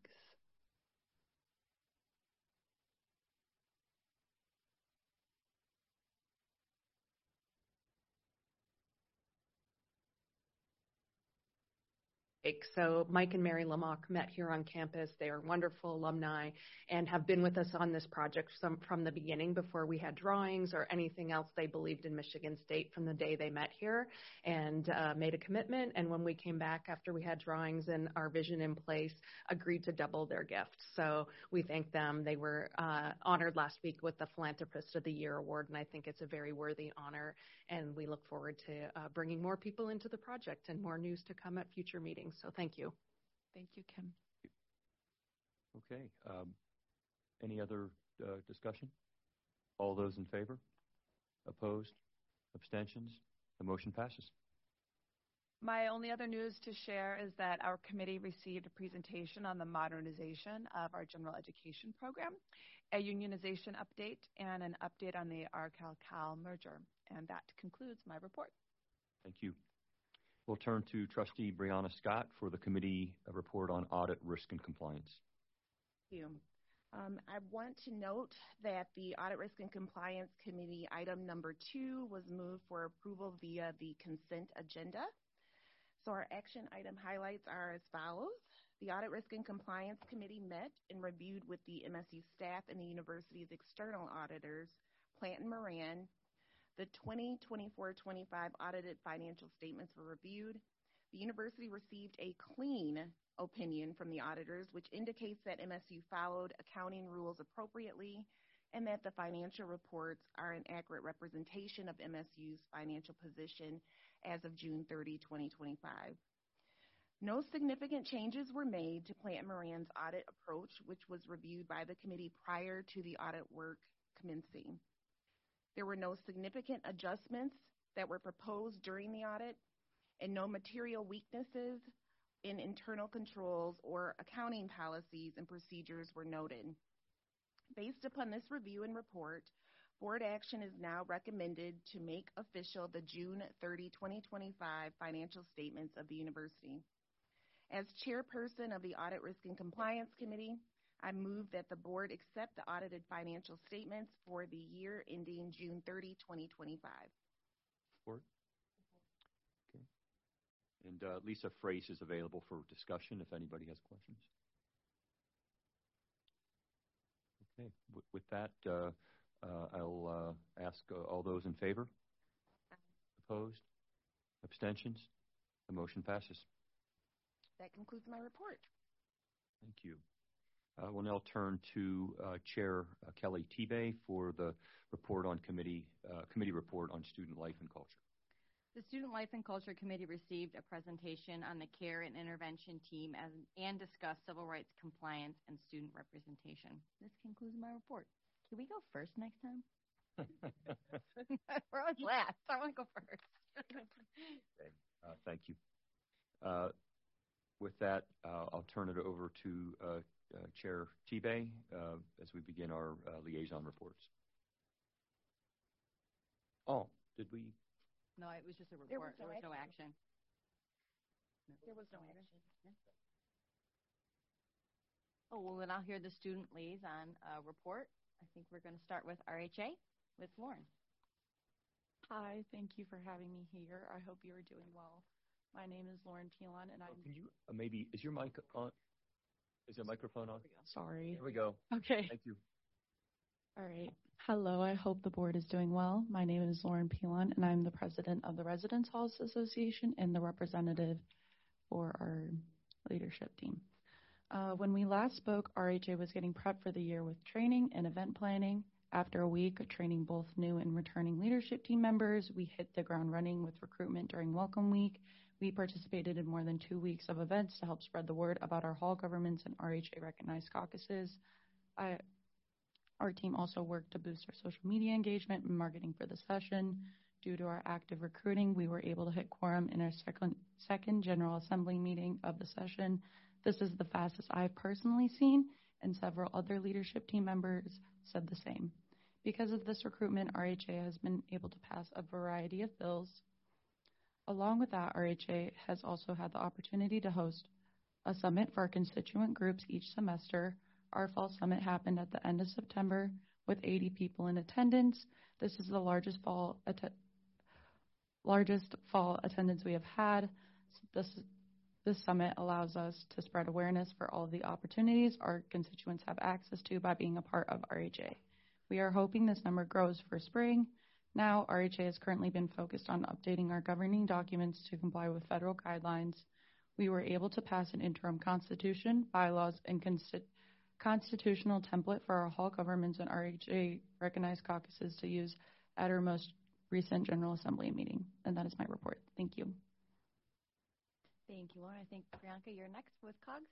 So Mike and Mary Lamach met here on campus. They are wonderful alumni and have been with us on this project from, from the beginning before we had drawings or anything else. They believed in Michigan State from the day they met here and uh, made a commitment. And when we came back after we had drawings and our vision in place, agreed to double their gift. So we thank them. They were uh, honored last week with the Philanthropist of the Year award, and I think it's a very worthy honor. And we look forward to uh, bringing more people into the project and more news to come at future meetings. So thank you. Thank you, Kim. Okay. Um, any other uh, discussion? All those in favor? Opposed? Abstentions? The motion passes. My only other news to share is that our committee received a presentation on the modernization of our general education program, a unionization update, and an update on the R Cal-Cal merger. And that concludes my report. Thank you. We'll turn to Trustee Brianna Scott for the committee report on audit, risk, and compliance. Thank you. Um, I want to note that the Audit, Risk, and Compliance Committee item number two was moved for approval via the consent agenda. So our action item highlights are as follows. The Audit, Risk, and Compliance Committee met and reviewed with the M S U staff and the university's external auditors, Plant and Moran. The twenty twenty-four twenty-five audited financial statements were reviewed. The university received a clean opinion from the auditors, which indicates that M S U followed accounting rules appropriately and that the financial reports are an accurate representation of M S U's financial position as of June thirtieth, twenty twenty-five. No significant changes were made to Plant and Moran's audit approach, which was reviewed by the committee prior to the audit work commencing. There were no significant adjustments that were proposed during the audit, and no material weaknesses in internal controls or accounting policies and procedures were noted. Based upon this review and report, board action is now recommended to make official the June thirtieth, twenty twenty-five financial statements of the university. As chairperson of the Audit, Risk, and Compliance Committee, I move that the board accept the audited financial statements for the year ending June thirtieth, twenty twenty-five. Support. Okay. And uh, Lisa Frace is available for discussion if anybody has questions. Okay. W with that, uh, uh, I'll uh, ask uh, all those in favor. Opposed? Abstentions? The motion passes. That concludes my report. Thank you. Uh, we'll now turn to uh, Chair uh, Kelly Tebay for the report on committee uh, committee report on student life and culture. The Student Life and Culture Committee received a presentation on the care and intervention team as, and discussed civil rights compliance and student representation. This concludes my report. Can we go first next time? We're always last. I want to go first. Okay. Uh, thank you. Uh, with that, uh, I'll turn it over to uh, Uh, Chair Tebay uh, as we begin our uh, liaison reports. Oh, did we? No, it was just a report. There was no, there was no action. No. There was no action. Oh, well, then I'll hear the student liaison uh, report. I think we're going to start with R H A with Lauren. Hi, thank you for having me here. I hope you are doing well. My name is Lauren Thielon, and I'm. Oh, can you uh, maybe is your mic on? Is your microphone on? Sorry. Here we go. Okay. Thank you. All right. Hello, I hope the board is doing well. My name is Lauren Pilon, and I'm the president of the Residence Halls Association and the representative for our leadership team. Uh, when we last spoke, R H A was getting prepped for the year with training and event planning. After a week of training both new and returning leadership team members, we hit the ground running with recruitment during Welcome Week. We participated in more than two weeks of events to help spread the word about our hall governments and R H A-recognized caucuses. I, our team also worked to boost our social media engagement and marketing for the session. Due to our active recruiting, we were able to hit quorum in our second, second General Assembly meeting of the session. This is the fastest I've personally seen, and several other leadership team members said the same. Because of this recruitment, R H A has been able to pass a variety of bills. Along with that, R H A has also had the opportunity to host a summit for our constituent groups each semester. Our fall summit happened at the end of September with eighty people in attendance. This is the largest fall att- largest fall attendance we have had. This, this summit allows us to spread awareness for all of the opportunities our constituents have access to by being a part of R H A. We are hoping this number grows for spring. Now, R H A has currently been focused on updating our governing documents to comply with federal guidelines. We were able to pass an interim constitution, bylaws, and consti- constitutional template for our hall governments and R H A-recognized caucuses to use at our most recent General Assembly meeting. And that is my report. Thank you. Thank you, Laura. I think, Priyanka, you're next with COGS.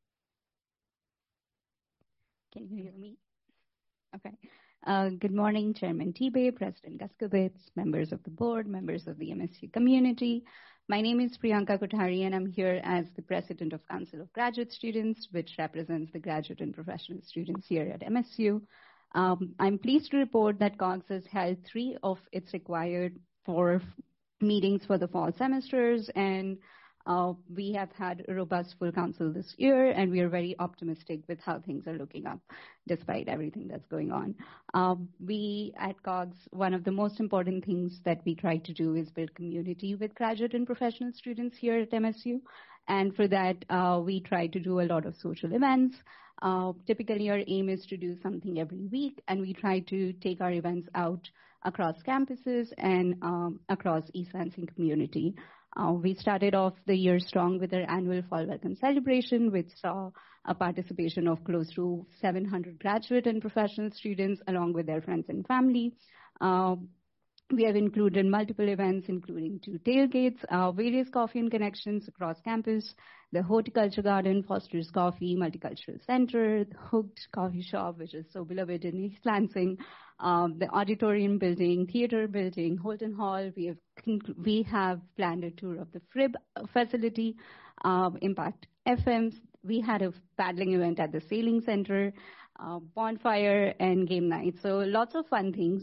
Can you hear me? Okay. Uh, good morning, Chairman Tibey, President Guskiewicz, members of the board, members of the M S U community. My name is Priyanka Kothari, and I'm here as the president of Council of Graduate Students, which represents the graduate and professional students here at M S U. Um, I'm pleased to report that COGS has held three of its required four meetings for the fall semesters, and Uh, we have had a robust full council this year, and we are very optimistic with how things are looking up, despite everything that's going on. Um, we at COGS, one of the most important things that we try to do is build community with graduate and professional students here at M S U. And for that, uh, we try to do a lot of social events. Uh, typically, our aim is to do something every week, and we try to take our events out across campuses and um, across East Lansing community. Uh, we started off the year strong with our annual Fall Welcome celebration, which saw a participation of close to seven hundred graduate and professional students along with their friends and family. Uh, we have included multiple events, including two tailgates, uh, various coffee and connections across campus, the Horticulture Garden, Foster's Coffee, Multicultural Center, the Hooked Coffee Shop, which is so beloved in East Lansing, um, the auditorium building, theater building, Holton Hall. We have we have planned a tour of the F R I B facility, uh, Impact F Ms. We had a paddling event at the Sailing Center, uh, bonfire, and game night. So lots of fun things.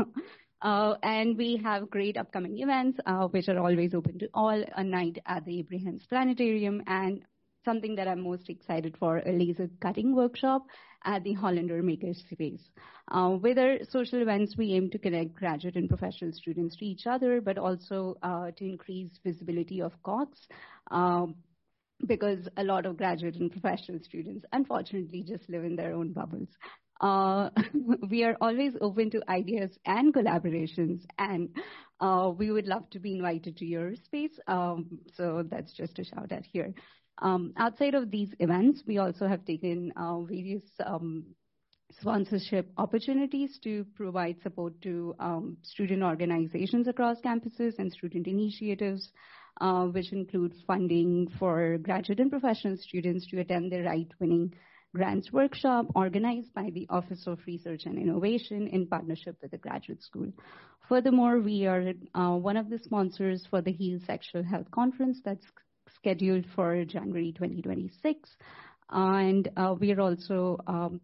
Uh, and we have great upcoming events, uh, which are always open to all, a night at the Abrahams Planetarium, and something that I'm most excited for, a laser cutting workshop at the Hollander Makerspace. Uh, with our social events, we aim to connect graduate and professional students to each other, but also uh, to increase visibility of COGS, um, because a lot of graduate and professional students, unfortunately, just live in their own bubbles. Uh, we are always open to ideas and collaborations, and uh, we would love to be invited to your space. Um, so that's just a shout out here. Um, outside of these events, we also have taken uh, various um, sponsorship opportunities to provide support to um, student organizations across campuses and student initiatives, uh, which include funding for graduate and professional students to attend the right-winning grants workshop organized by the Office of Research and Innovation in partnership with the graduate school. Furthermore, we are uh, one of the sponsors for the HEAL Sexual Health Conference that's scheduled for January twenty twenty-six. Uh, and uh, we are also um,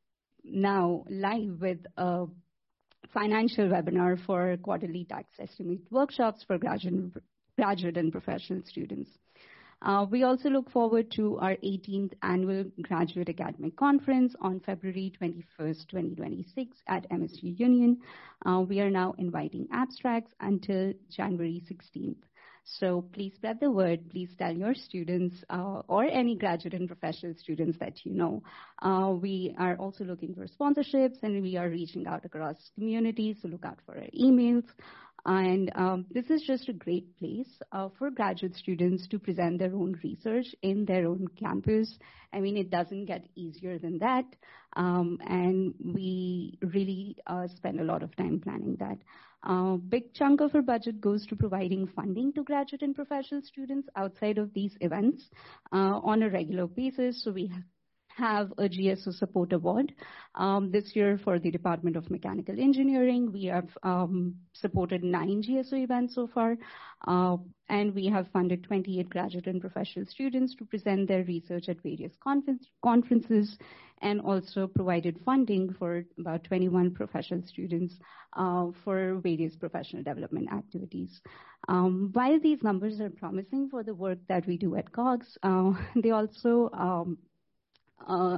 now live with a financial webinar for quarterly tax estimate workshops for graduate, graduate and professional students. Uh, we also look forward to our eighteenth annual Graduate Academic Conference on February twenty-first, twenty twenty-six at M S U Union. Uh, we are now inviting abstracts until January sixteenth. So please spread the word. Please tell your students uh, or any graduate and professional students that you know. Uh, we are also looking for sponsorships, and we are reaching out across communities, so look out for our emails. And um, this is just a great place uh, for graduate students to present their own research in their own campus. I mean, it doesn't get easier than that. Um, and we really uh, spend a lot of time planning that. A uh, big chunk of our budget goes to providing funding to graduate and professional students outside of these events uh, on a regular basis. So we have have a G S O support award. Um, this year for the Department of Mechanical Engineering, we have um, supported nine G S O events so far, uh, and we have funded twenty-eight graduate and professional students to present their research at various conference, conferences, and also provided funding for about twenty-one professional students uh, for various professional development activities. Um, while these numbers are promising for the work that we do at COGS, uh, they also um, Uh,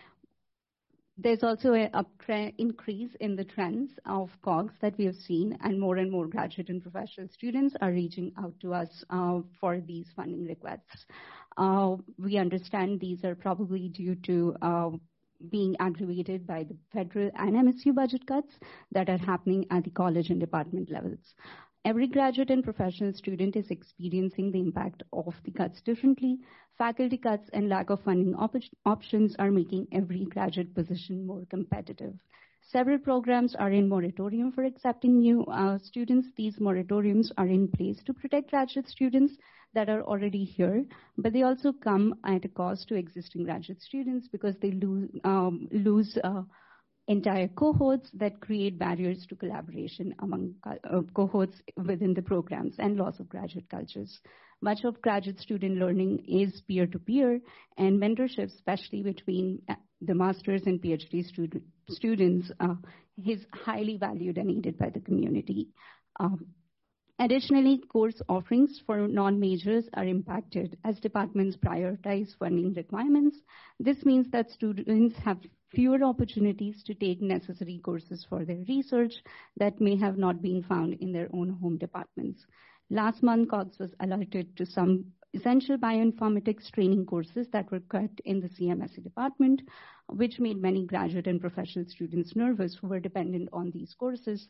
there's also an uptrend increase in the trends of COGS that we have seen, and more and more graduate and professional students are reaching out to us uh, for these funding requests. Uh, we understand these are probably due to uh, being aggravated by the federal and M S U budget cuts that are happening at the college and department levels. Every graduate and professional student is experiencing the impact of the cuts differently. Faculty cuts and lack of funding op options are making every graduate position more competitive. Several programs are in moratorium for accepting new uh, students. These moratoriums are in place to protect graduate students that are already here, but they also come at a cost to existing graduate students because they lose, um, lose uh, entire cohorts that create barriers to collaboration among uh, cohorts within the programs and loss of graduate cultures. Much of graduate student learning is peer-to-peer, and mentorship, especially between the master's and PhD student, students, uh, is highly valued and needed by the community. Um, Additionally, course offerings for non-majors are impacted as departments prioritize funding requirements. This means that students have fewer opportunities to take necessary courses for their research that may have not been found in their own home departments. Last month, COGS was alerted to some essential bioinformatics training courses that were cut in the C M S E department, which made many graduate and professional students nervous who were dependent on these courses.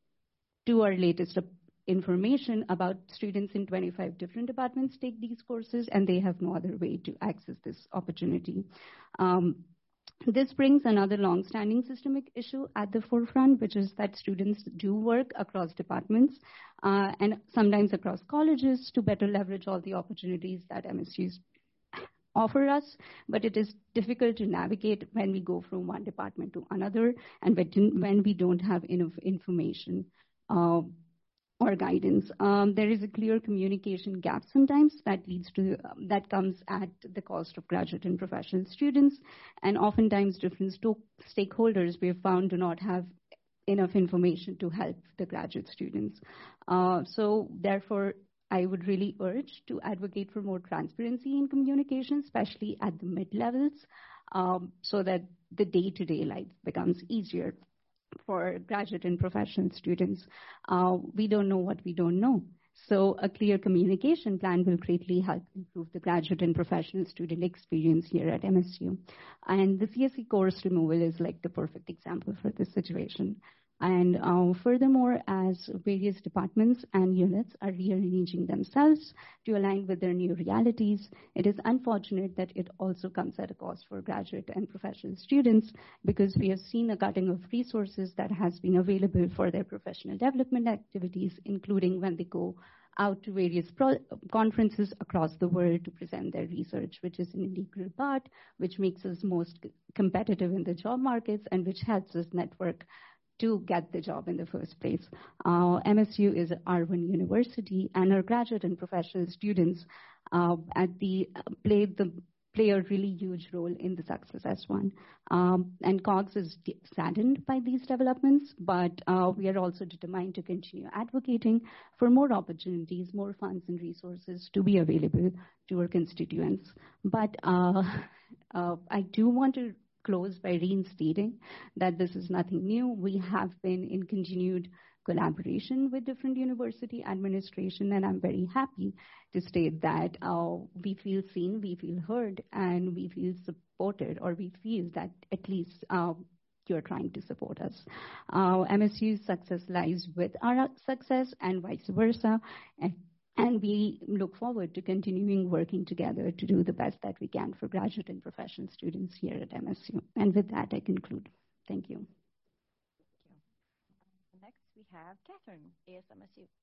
To our latest information, about students in twenty-five different departments take these courses, and they have no other way to access this opportunity. Um, this brings another long-standing systemic issue at the forefront, which is that students do work across departments uh, and sometimes across colleges to better leverage all the opportunities that M S Us offer us, but it is difficult to navigate when we go from one department to another and when we don't have enough information Uh, or guidance. Um, there is a clear communication gap sometimes that leads to, um, that comes at the cost of graduate and professional students, and oftentimes different stakeholders we have found do not have enough information to help the graduate students. Uh, so therefore, I would really urge to advocate for more transparency in communication, especially at the mid-levels, um, so that the day-to-day life becomes easier for graduate and professional students. Uh, we don't know what we don't know. So a clear communication plan will greatly help improve the graduate and professional student experience here at M S U. And the C S E course removal is like the perfect example for this situation. And uh, furthermore, as various departments and units are rearranging themselves to align with their new realities, it is unfortunate that it also comes at a cost for graduate and professional students, because we have seen a cutting of resources that has been available for their professional development activities, including when they go out to various pro conferences across the world to present their research, which is an integral part, which makes us most competitive in the job markets and which helps us network to get the job in the first place. Uh, M S U is an R one university, and our graduate and professional students uh, at the uh, play the play a really huge role in the success as one. Um, and COGS is saddened by these developments, but uh, we are also determined to continue advocating for more opportunities, more funds and resources to be available to our constituents. But uh, uh, I do want to close by reinstating that this is nothing new. We have been in continued collaboration with different university administration, and I'm very happy to state that uh, we feel seen, we feel heard, and we feel supported, or we feel that at least uh, you're trying to support us. Uh, M S U's success lies with our success and vice versa, and, and we look forward to continuing working together to do the best that we can for graduate and professional students here at M S U. And with that, I conclude. Thank you. Next, we have Catherine, A S M S U.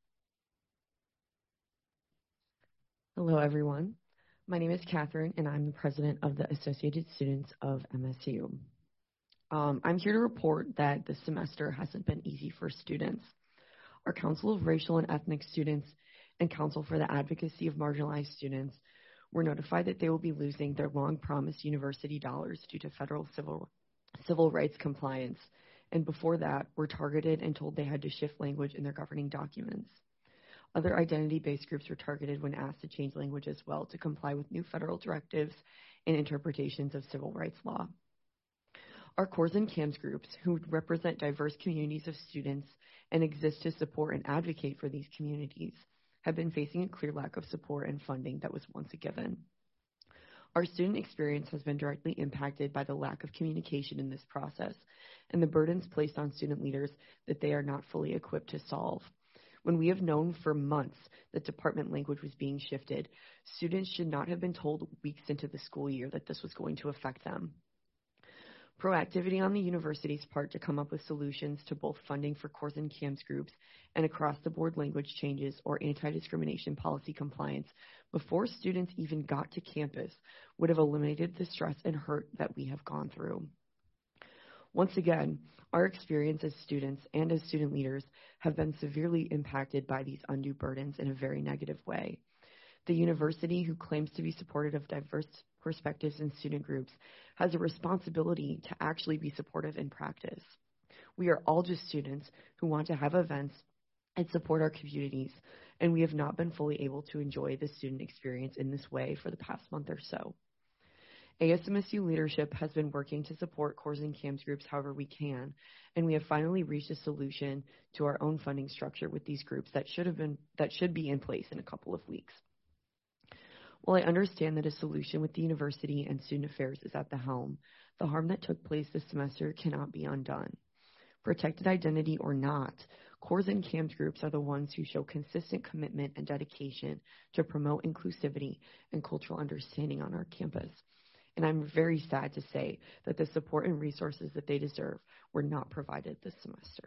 Hello, everyone. My name is Catherine, and I'm the president of the Associated Students of M S U. Um, I'm here to report that this semester hasn't been easy for students. Our Council of Racial and Ethnic Students and Council for the Advocacy of Marginalized Students were notified that they will be losing their long-promised university dollars due to federal civil, civil rights compliance, and before that were targeted and told they had to shift language in their governing documents. Other identity-based groups were targeted when asked to change language as well to comply with new federal directives and interpretations of civil rights law. Our C O R S and C A M S groups, who represent diverse communities of students and exist to support and advocate for these communities, have been facing a clear lack of support and funding that was once a given. Our student experience has been directly impacted by the lack of communication in this process and the burdens placed on student leaders that they are not fully equipped to solve. When we have known for months that department language was being shifted, students should not have been told weeks into the school year that this was going to affect them. Proactivity on the university's part to come up with solutions to both funding for C O R S and C A M S groups and across-the-board language changes or anti-discrimination policy compliance before students even got to campus would have eliminated the stress and hurt that we have gone through. Once again, our experience as students and as student leaders have been severely impacted by these undue burdens in a very negative way. The university, who claims to be supportive of diverse perspectives and student groups, has a responsibility to actually be supportive in practice. We are all just students who want to have events and support our communities, and we have not been fully able to enjoy the student experience in this way for the past month or so. A S M S U leadership has been working to support C O R S and C A M S groups however we can, and we have finally reached a solution to our own funding structure with these groups that should have been that should be in place in a couple of weeks. While I understand that a solution with the university and student affairs is at the helm, the harm that took place this semester cannot be undone. Protected identity or not, C O R S and C A M S groups are the ones who show consistent commitment and dedication to promote inclusivity and cultural understanding on our campus. And I'm very sad to say that the support and resources that they deserve were not provided this semester.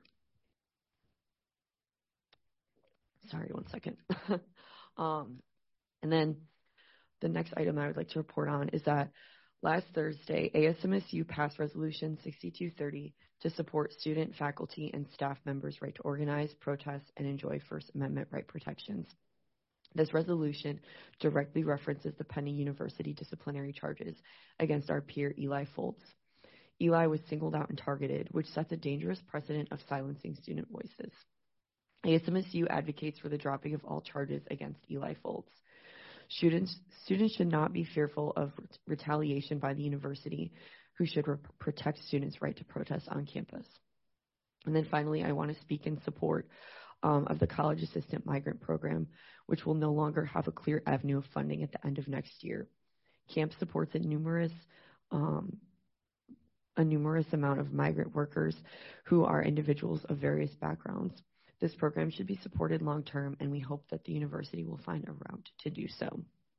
Sorry, one second. um, and then the next item I would like to report on is that last Thursday, A S M S U passed Resolution sixty-two thirty to support student, faculty, and staff members' right to organize, protest, and enjoy First Amendment right protections. This resolution directly references the pending university disciplinary charges against our peer Eli Foltz. Eli was singled out and targeted, which sets a dangerous precedent of silencing student voices. A S M S U advocates for the dropping of all charges against Eli Foltz. Students, students should not be fearful of ret- retaliation by the university, who should re- protect students' right to protest on campus. And then finally, I want to speak in support um, of the College Assistant Migrant Program, which will no longer have a clear avenue of funding at the end of next year. CAMP supports a numerous, um, a numerous amount of migrant workers who are individuals of various backgrounds. This program should be supported long-term, and we hope that the university will find a route to do so.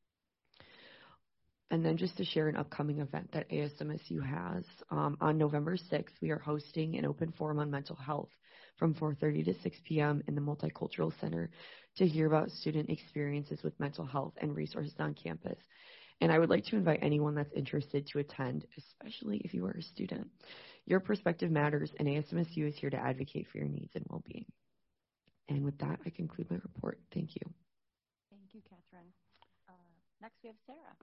And then just to share an upcoming event that A S M S U has, um, on November sixth, we are hosting an open forum on mental health from four thirty to six p.m. in the Multicultural Center to hear about student experiences with mental health and resources on campus. And I would like to invite anyone that's interested to attend, especially if you are a student. Your perspective matters, and A S M S U is here to advocate for your needs and well-being. And with that, I conclude my report. Thank you. Thank you, Catherine. Uh, next, we have Sarah.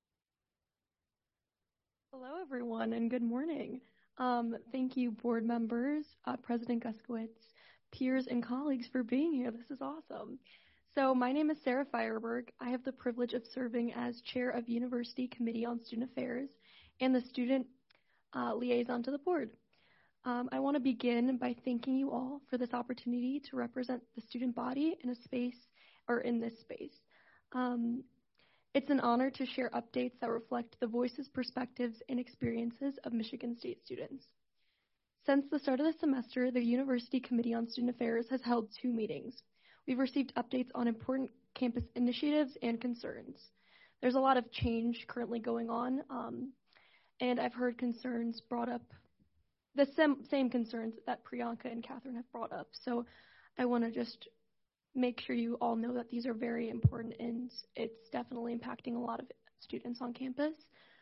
Hello, everyone, and good morning. Um, thank you, board members, uh, President Guskiewicz, peers, and colleagues for being here. This is awesome. So my name is Sarah Feierberg. I have the privilege of serving as chair of University Committee on Student Affairs and the student uh, liaison to the board. Um, I want to begin by thanking you all for this opportunity to represent the student body in a space or in this space. Um, it's an honor to share updates that reflect the voices, perspectives, and experiences of Michigan State students. Since the start of the semester, the University Committee on Student Affairs has held two meetings. We've received updates on important campus initiatives and concerns. There's a lot of change currently going on, um, and I've heard concerns brought up, the same, same concerns that Priyanka and Catherine have brought up. So I want to just make sure you all know that these are very important, and it's definitely impacting a lot of students on campus.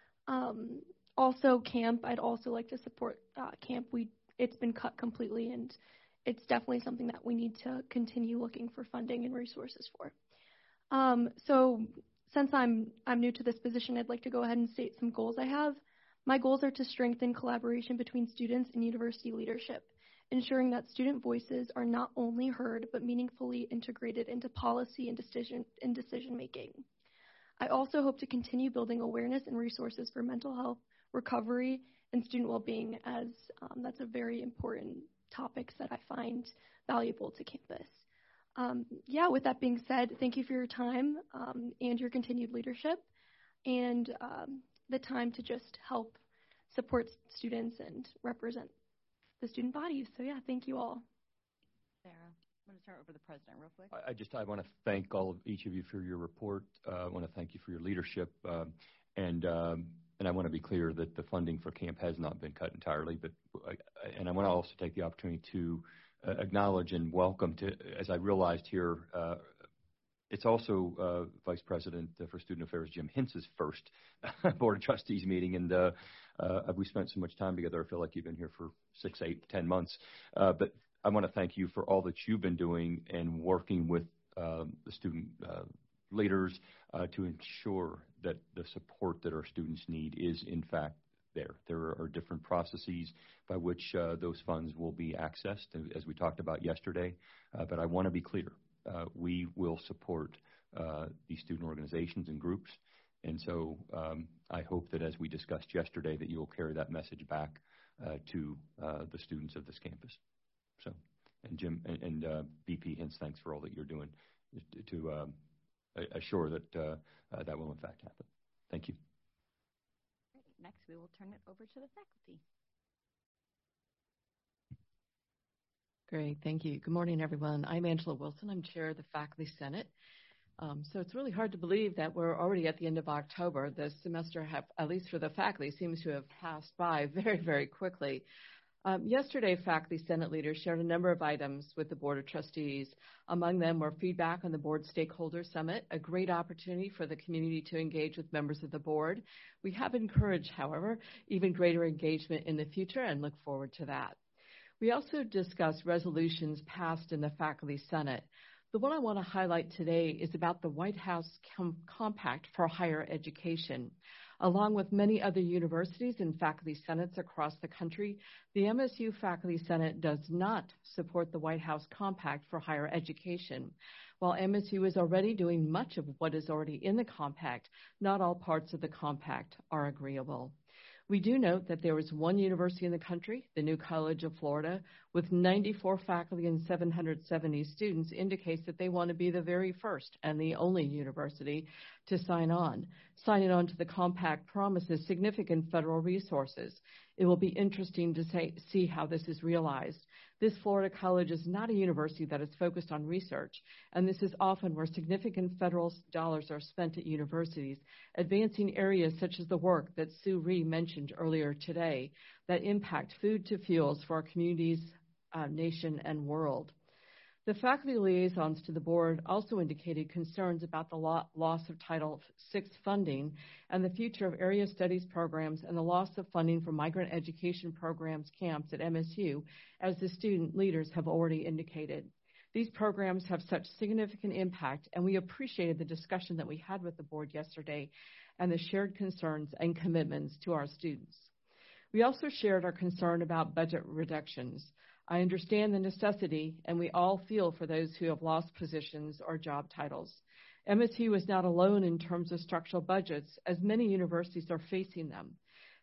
Um, also, camp, I'd also like to support uh, camp. We It's been cut completely, and it's definitely something that we need to continue looking for funding and resources for. Um, so since I'm, I'm new to this position, I'd like to go ahead and state some goals I have. My goals are to strengthen collaboration between students and university leadership, ensuring that student voices are not only heard, but meaningfully integrated into policy and decision, and decision making. I also hope to continue building awareness and resources for mental health, recovery, and student well-being, as um, that's a very important topics that I find valuable to campus. Um, yeah, with that being said, thank you for your time um, and your continued leadership and um, the time to just help support students and represent the student bodies. So yeah, thank you all. Sarah, I'm going to turn it over to the president real quick. I, I just I want to thank all of each of you for your report. Uh, I want to thank you for your leadership, uh, and um, and I want to be clear that the funding for camp has not been cut entirely. But I, and I want to also take the opportunity to uh, acknowledge and welcome to, as I realized here, uh, it's also uh, Vice President for Student Affairs Jim Hintz's first Board of Trustees meeting, and uh, uh, we spent so much time together. I feel like you've been here for six, eight, ten months. Uh, but I want to thank you for all that you've been doing and working with uh, the student uh, leaders uh, to ensure that the support that our students need is, in fact, there. There are different processes by which uh, those funds will be accessed, as we talked about yesterday. Uh, but I want to be clear. Uh, we will support uh, these student organizations and groups. And so um, I hope that, as we discussed yesterday, that you will carry that message back uh, to uh, the students of this campus. So, and Jim and, and uh, B P Hintz, thanks for all that you're doing to um, assure that uh, uh, that will in fact happen. Thank you. Next, we will turn it over to the faculty. Great, thank you. Good morning, everyone. I'm Angela Wilson. I'm chair of the Faculty Senate. Um, so it's really hard to believe that we're already at the end of October. The semester, have, at least for the faculty, seems to have passed by very, very quickly. Um, yesterday, Faculty Senate leaders shared a number of items with the Board of Trustees. Among them were feedback on the Board Stakeholder Summit, a great opportunity for the community to engage with members of the board. We have encouraged, however, even greater engagement in the future and look forward to that. We also discussed resolutions passed in the Faculty Senate. The one I want to highlight today is about the White House Com- Compact for Higher Education. Along with many other universities and faculty senates across the country, the M S U Faculty Senate does not support the White House Compact for Higher Education. While M S U is already doing much of what is already in the compact, not all parts of the compact are agreeable. We do note that there is one university in the country, the New College of Florida, with ninety-four faculty and seven hundred seventy students, indicates that they want to be the very first and the only university to sign on. Signing on to the compact promises significant federal resources. It will be interesting to say, see how this is realized. This Florida college is not a university that is focused on research, and this is often where significant federal dollars are spent at universities, advancing areas such as the work that Sue Rhee mentioned earlier today that impact food to fuels for our communities, uh, nation, and world. The faculty liaisons to the board also indicated concerns about the lo- loss of Title six funding and the future of area studies programs and the loss of funding for migrant education programs camps at M S U, as the student leaders have already indicated. These programs have such significant impact, and we appreciated the discussion that we had with the board yesterday and the shared concerns and commitments to our students. We also shared our concern about budget reductions. I understand the necessity, and we all feel for those who have lost positions or job titles. M S U is not alone in terms of structural budgets, as many universities are facing them.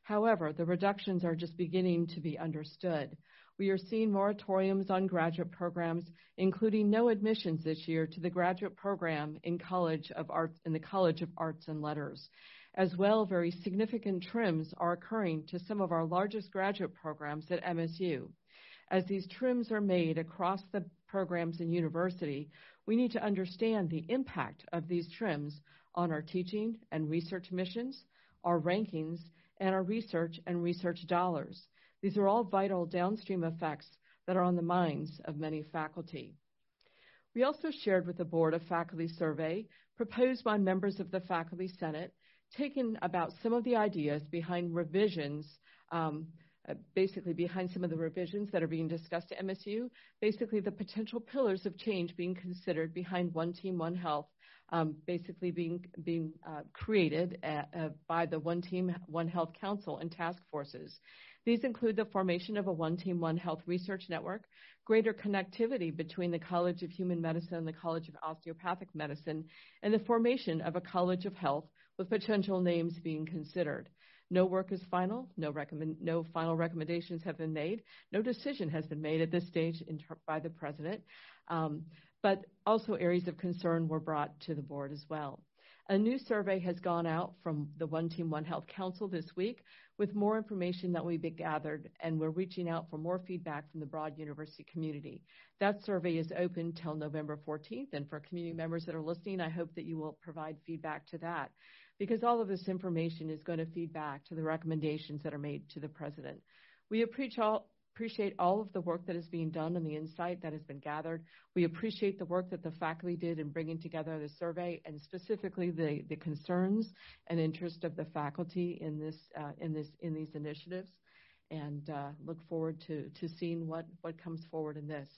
However, the reductions are just beginning to be understood. We are seeing moratoriums on graduate programs, including no admissions this year to the graduate program in College of Arts in the College of Arts and Letters. As well, very significant trims are occurring to some of our largest graduate programs at M S U. As these trims are made across the programs in university, we need to understand the impact of these trims on our teaching and research missions, our rankings, and our research and research dollars. These are all vital downstream effects that are on the minds of many faculty. We also shared with the board a faculty survey proposed by members of the Faculty Senate, taking about some of the ideas behind revisions, um, uh, basically behind some of the revisions that are being discussed at M S U, basically the potential pillars of change being considered behind One Team, One Health, um, basically being, being uh, created at, uh, by the One Team, One Health Council and task forces. These include the formation of a One Team, One Health research network, greater connectivity between the College of Human Medicine and the College of Osteopathic Medicine, and the formation of a College of Health with potential names being considered. No work is final. No, recommend, no final recommendations have been made. No decision has been made at this stage in ter- by the President. Um, but also areas of concern were brought to the board as well. A new survey has gone out from the One Team, One Health Council this week with more information that we've gathered, and we're reaching out for more feedback from the broad university community. That survey is open till November fourteenth, and for community members that are listening, I hope that you will provide feedback to that, because all of this information is going to feed back to the recommendations that are made to the President. We appreciate all, appreciate all of the work that is being done and the insight that has been gathered. We appreciate the work that the faculty did in bringing together the survey, and specifically the, the concerns and interest of the faculty in this uh, in this in these initiatives, and uh, look forward to to seeing what what comes forward in this.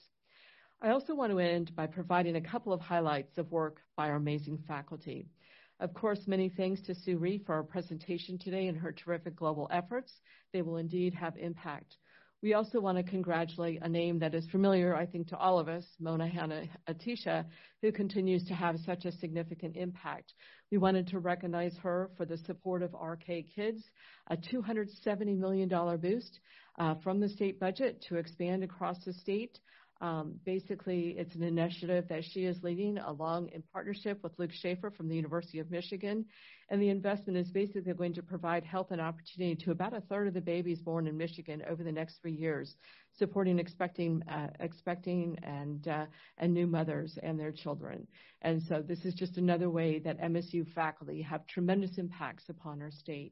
I also want to end by providing a couple of highlights of work by our amazing faculty. Of course, many thanks to Sue Rhee for our presentation today and her terrific global efforts. They will indeed have impact. We also want to congratulate a name that is familiar, I think, to all of us, Mona Hanna-Attisha, who continues to have such a significant impact. We wanted to recognize her for the support of R K Kids, a two hundred seventy million dollars boost uh, from the state budget to expand across the state. Um, basically, it's an initiative that she is leading along in partnership with Luke Schaefer from the University of Michigan. And the investment is basically going to provide health and opportunity to about a third of the babies born in Michigan over the next three years, supporting expecting, uh, expecting and, uh, and new mothers and their children. And so this is just another way that M S U faculty have tremendous impacts upon our state.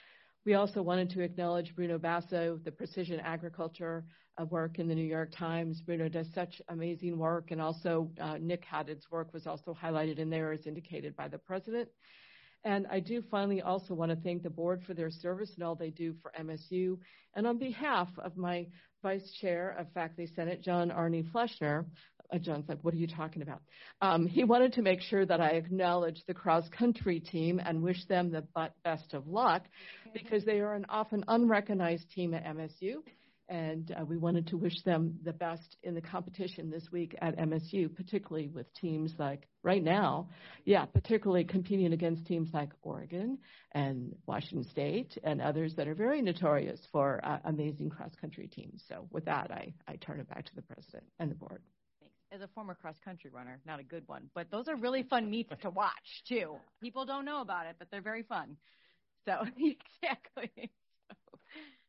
We also wanted to acknowledge Bruno Basso, the precision agriculture uh, work in the New York Times. Bruno does such amazing work, and also uh, Nick Haddad's work was also highlighted in there as indicated by the President. And I do finally also want to thank the board for their service and all they do for M S U. And on behalf of my Vice Chair of Faculty Senate, John Arne Fleschner, Uh, John's like, what are you talking about? Um, he wanted to make sure that I acknowledge the cross-country team and wish them the best of luck, because they are an often unrecognized team at M S U, and uh, we wanted to wish them the best in the competition this week at M S U, particularly with teams like, right now, yeah, particularly competing against teams like Oregon and Washington State and others that are very notorious for uh, amazing cross-country teams. So with that, I, I turn it back to the President and the board. As a former cross-country runner, not a good one, but those are really fun meets to watch, too. People don't know about it, but they're very fun. So, exactly. So,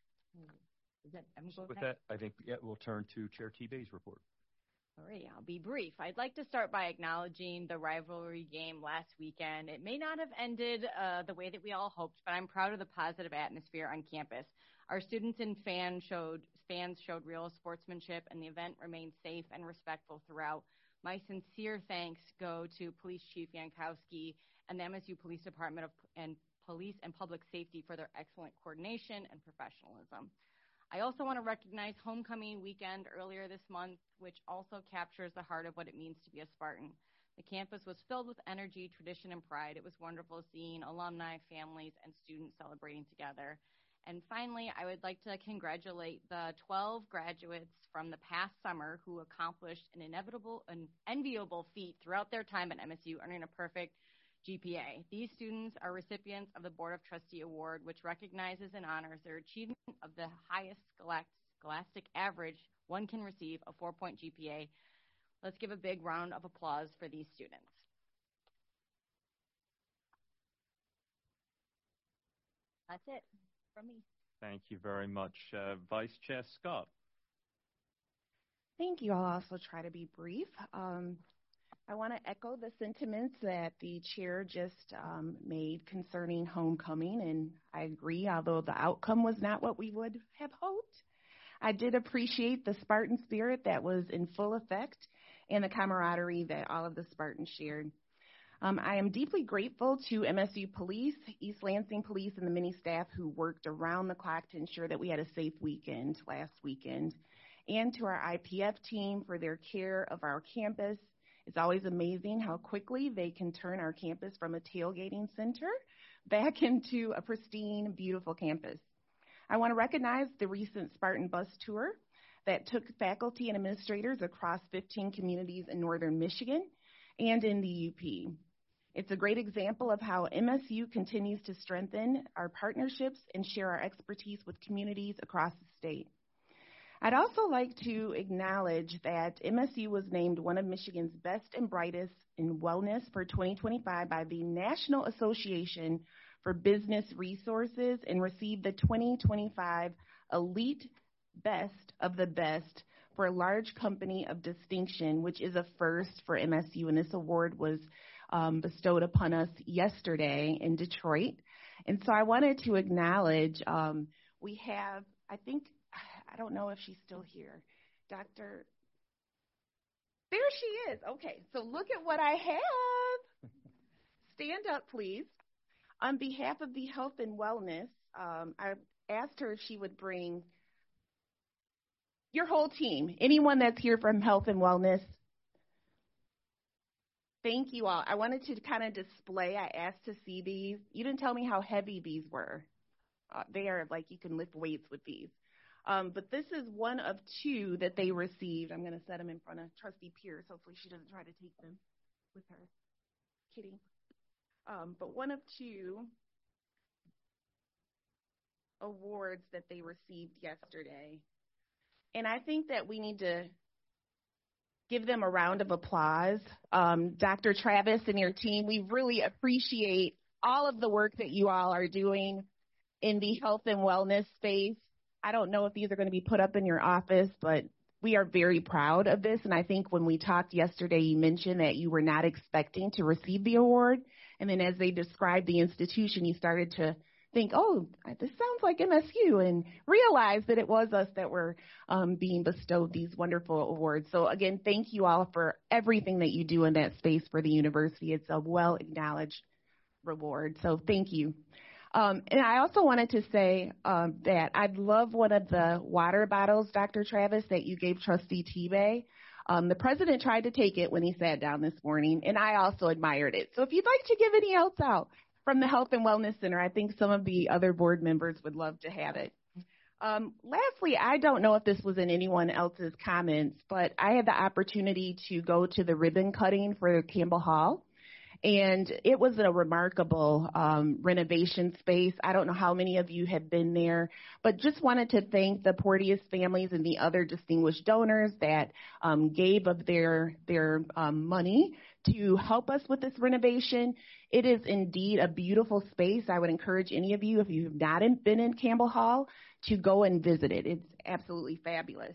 is that, I'm With that, I think yeah, we'll turn to Chair T-Bay's report. All right, I'll be brief. I'd like to start by acknowledging the rivalry game last weekend. It may not have ended uh, the way that we all hoped, but I'm proud of the positive atmosphere on campus. Our students and fans showed fans showed real sportsmanship, and the event remained safe and respectful throughout. My sincere thanks go to Police Chief Yankowski and the M S U Police Department of, and Police and Public Safety for their excellent coordination and professionalism. I also want to recognize homecoming weekend earlier this month, which also captures the heart of what it means to be a Spartan. The campus was filled with energy, tradition, and pride. It was wonderful seeing alumni, families, and students celebrating together. And finally, I would like to congratulate the twelve graduates from the past summer who accomplished an inevitable, an enviable feat throughout their time at M S U, earning a perfect G P A. These students are recipients of the Board of Trustee Award, which recognizes and honors their achievement of the highest scholastic average one can receive, a four-point G P A. Let's give a big round of applause for these students. That's it from me. Thank you very much. Uh, Vice Chair Scott. Thank you. I'll also try to be brief. Um, I want to echo the sentiments that the chair just um, made concerning homecoming, and I agree, although the outcome was not what we would have hoped. I did appreciate the Spartan spirit that was in full effect and the camaraderie that all of the Spartans shared. Um, I am deeply grateful to M S U Police, East Lansing Police, and the many staff who worked around the clock to ensure that we had a safe weekend last weekend, and to our I P F team for their care of our campus. It's always amazing how quickly they can turn our campus from a tailgating center back into a pristine, beautiful campus. I want to recognize the recent Spartan bus tour that took faculty and administrators across fifteen communities in northern Michigan and in the U P. It's a great example of how M S U continues to strengthen our partnerships and share our expertise with communities across the state. I'd also like to acknowledge that M S U was named one of Michigan's best and brightest in wellness for twenty twenty-five by the National Association for Business Resources and received the twenty twenty-five Elite Best of the Best for a large company of distinction, which is a first for M S U, and this award was um, bestowed upon us yesterday in Detroit. And so I wanted to acknowledge, um, we have, I think, I don't know if she's still here, Doctor There she is. Okay, so look at what I have. Stand up, please. On behalf of the Health and Wellness, um, I asked her if she would bring your whole team, anyone that's here from Health and Wellness. Thank you all. I wanted to kind of display, I asked to see these. You didn't tell me how heavy these were. Uh, they are like you can lift weights with these. Um, but this is one of two that they received. I'm going to set them in front of Trustee Pierce. Hopefully she doesn't try to take them with her. Kidding. Um, but one of two awards that they received yesterday. And I think that we need to give them a round of applause. Um, Doctor Travis and your team, we really appreciate all of the work that you all are doing in the health and wellness space. I don't know if these are going to be put up in your office, but we are very proud of this. And I think when we talked yesterday, you mentioned that you were not expecting to receive the award. And then as they described the institution, you started to think, oh, this sounds like M S U, and realize that it was us that were um, being bestowed these wonderful awards. So again, thank you all for everything that you do in that space for the university. It's a well-acknowledged reward. So thank you. Um, and I also wanted to say um, that I'd love one of the water bottles, Doctor Travis, that you gave Trustee Tebay. Um, the president tried to take it when he sat down this morning, and I also admired it. So if you'd like to give any else out from the Health and Wellness Center, I think some of the other board members would love to have it. Um, lastly, I don't know if this was in anyone else's comments, but I had the opportunity to go to the ribbon cutting for Campbell Hall. And it was a remarkable um, renovation space. I don't know how many of you have been there, but just wanted to thank the Porteous families and the other distinguished donors that um, gave of their, their um, money to help us with this renovation. It is indeed a beautiful space. I would encourage any of you, if you have not been in Campbell Hall, to go and visit it. It's absolutely fabulous.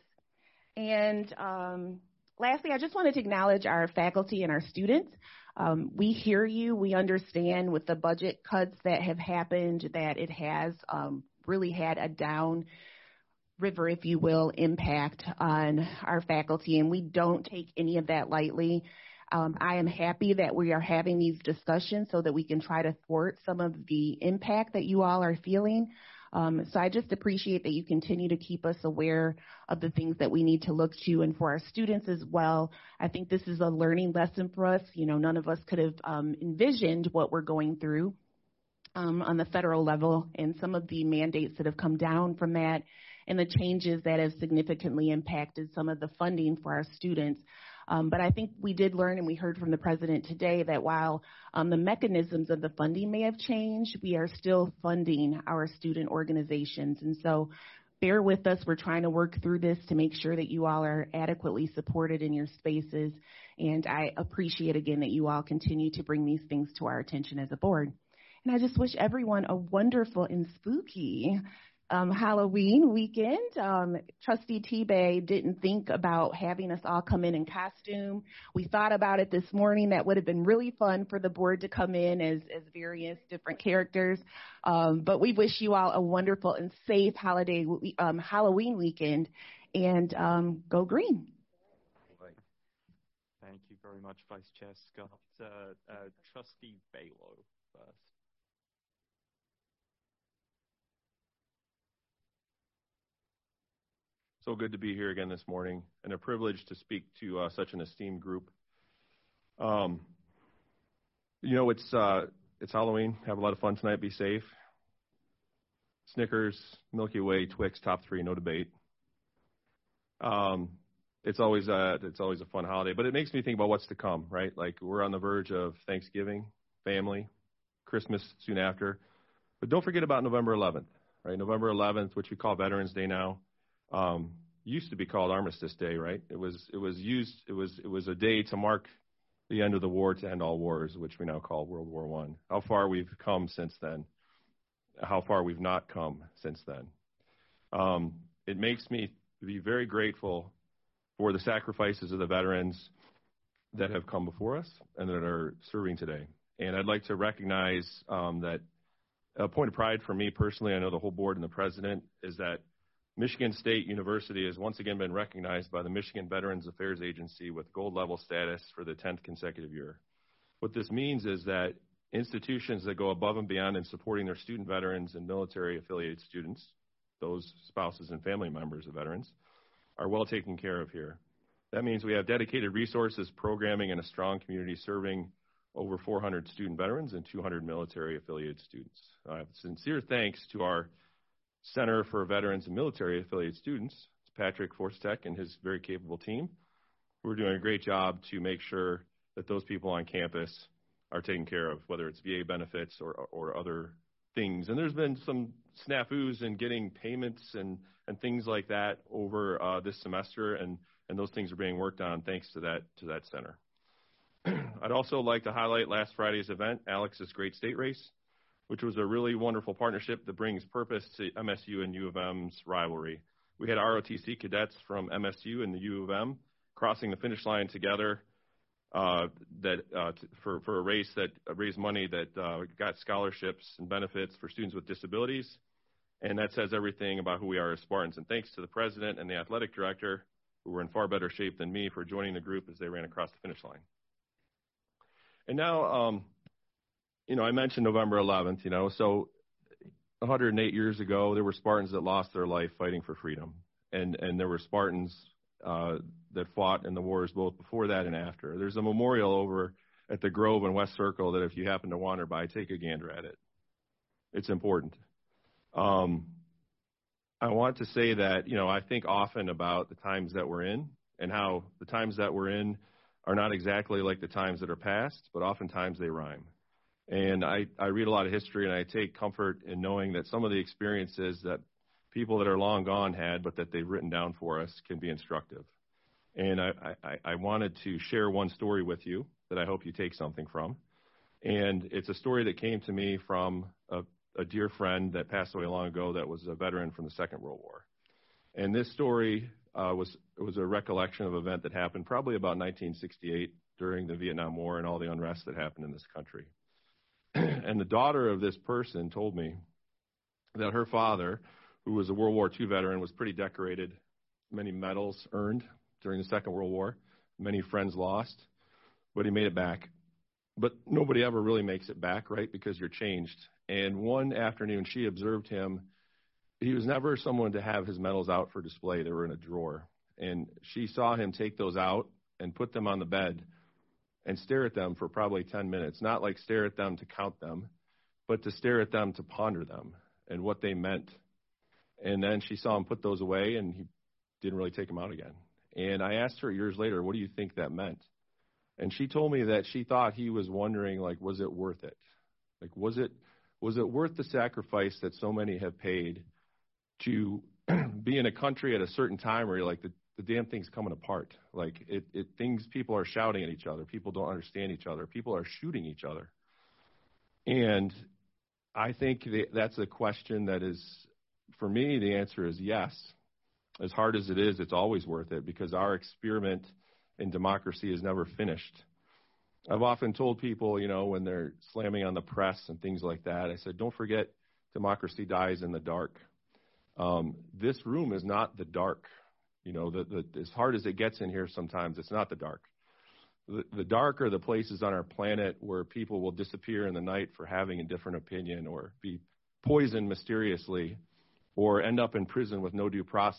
And um, lastly, I just wanted to acknowledge our faculty and our students. Um, we hear you. We understand with the budget cuts that have happened that it has um, really had a down river, if you will, impact on our faculty, and we don't take any of that lightly. Um, I am happy that we are having these discussions so that we can try to thwart some of the impact that you all are feeling. Um, so I just appreciate that you continue to keep us aware of the things that we need to look to, and for our students as well. I think this is a learning lesson for us. You know, none of us could have um, envisioned what we're going through um, on the federal level, and some of the mandates that have come down from that and the changes that have significantly impacted some of the funding for our students. Um, but I think we did learn, and we heard from the president today, that while um, the mechanisms of the funding may have changed, we are still funding our student organizations. And so bear with us. We're trying to work through this to make sure that you all are adequately supported in your spaces. And I appreciate, again, that you all continue to bring these things to our attention as a board. And I just wish everyone a wonderful and spooky um, Halloween weekend. Um, Trustee Tebay didn't think about having us all come in in costume. We thought about it this morning. That would have been really fun for the board to come in as, as various different characters. Um, but we wish you all a wonderful and safe holiday um, Halloween weekend, and um, go green. Thank you very much, Vice Chair Scott. Uh, uh, Trustee Balow first. So good to be here again this morning, and a privilege to speak to uh, such an esteemed group. Um, you know, it's uh, it's Halloween. Have a lot of fun tonight. Be safe. Snickers, Milky Way, Twix, top three, no debate. Um, it's always a it's always a fun holiday, but it makes me think about what's to come, right? Like we're on the verge of Thanksgiving, family, Christmas soon after, but don't forget about November eleventh, right? November eleventh, which we call Veterans Day now. Um, used to be called Armistice Day, right? It was it was used it was it was a day to mark the end of the war, to end all wars, which we now call World War One. How far we've come since then? How far we've not come since then? Um, it makes me be very grateful for the sacrifices of the veterans that have come before us and that are serving today. And I'd like to recognize um, that a point of pride for me personally, I know the whole board and the president, is that Michigan State University has once again been recognized by the Michigan Veterans Affairs Agency with gold level status for the tenth consecutive year. What this means is that institutions that go above and beyond in supporting their student veterans and military affiliated students, those spouses and family members of veterans, are well taken care of here. That means we have dedicated resources, programming, and a strong community serving over four hundred student veterans and two hundred military affiliated students. I have sincere thanks to our Center for Veterans and Military Affiliated Students, Patrick Forstek and his very capable team, who are doing a great job to make sure that those people on campus are taken care of, whether it's V A benefits or, or other things. And there's been some snafus in getting payments and, and things like that over uh, this semester, and, and those things are being worked on thanks to that, to that center. I'd also like to highlight last Friday's event, Alex's Great State Race, which was a really wonderful partnership that brings purpose to M S U and U of M's rivalry. We had R O T C cadets from M S U and the U of M crossing the finish line together uh, that uh, t- for, for a race that uh, raised money that uh, got scholarships and benefits for students with disabilities. And that says everything about who we are as Spartans. And thanks to the president and the athletic director, who were in far better shape than me, for joining the group as they ran across the finish line. And now, um, you know, I mentioned November eleventh, you know, so one hundred eight years ago, there were Spartans that lost their life fighting for freedom. And, and there were Spartans uh, that fought in the wars both before that and after. There's a memorial over at the Grove in West Circle that if you happen to wander by, take a gander at it. It's important. Um, I want to say that, you know, I think often about the times that we're in and how the times that we're in are not exactly like the times that are past, but oftentimes they rhyme. And I, I read a lot of history, and I take comfort in knowing that some of the experiences that people that are long gone had, but that they've written down for us, can be instructive. And I, I, I wanted to share one story with you that I hope you take something from. And it's a story that came to me from a, a dear friend that passed away long ago that was a veteran from the Second World War. And this story uh, was, was a recollection of an event that happened probably about nineteen sixty-eight during the Vietnam War and all the unrest that happened in this country. And the daughter of this person told me that her father, who was a World War Two veteran, was pretty decorated, many medals earned during the Second World War, many friends lost, but he made it back. But nobody ever really makes it back, right, because you're changed. And one afternoon, she observed him. He was never someone to have his medals out for display. They were in a drawer. And she saw him take those out and put them on the bed and stare at them for probably ten minutes, not like stare at them to count them, but to stare at them to ponder them and what they meant. And then she saw him put those away, and he didn't really take them out again. And I asked her years later, what do you think that meant? And she told me that she thought he was wondering, like, was it worth it? Like, was it was it worth the sacrifice that so many have paid to be in a country at a certain time where you're like, the, the damn thing's coming apart. Like, it, it things, people are shouting at each other. People don't understand each other. People are shooting each other. And I think that that's a question that is, for me, the answer is yes. As hard as it is, it's always worth it because our experiment in democracy is never finished. I've often told people, you know, when they're slamming on the press and things like that, I said, don't forget, democracy dies in the dark. Um, this room is not the dark. You know, the, the, as hard as it gets in here sometimes, it's not the dark. The, the dark are the places on our planet where people will disappear in the night for having a different opinion or be poisoned mysteriously or end up in prison with no due process.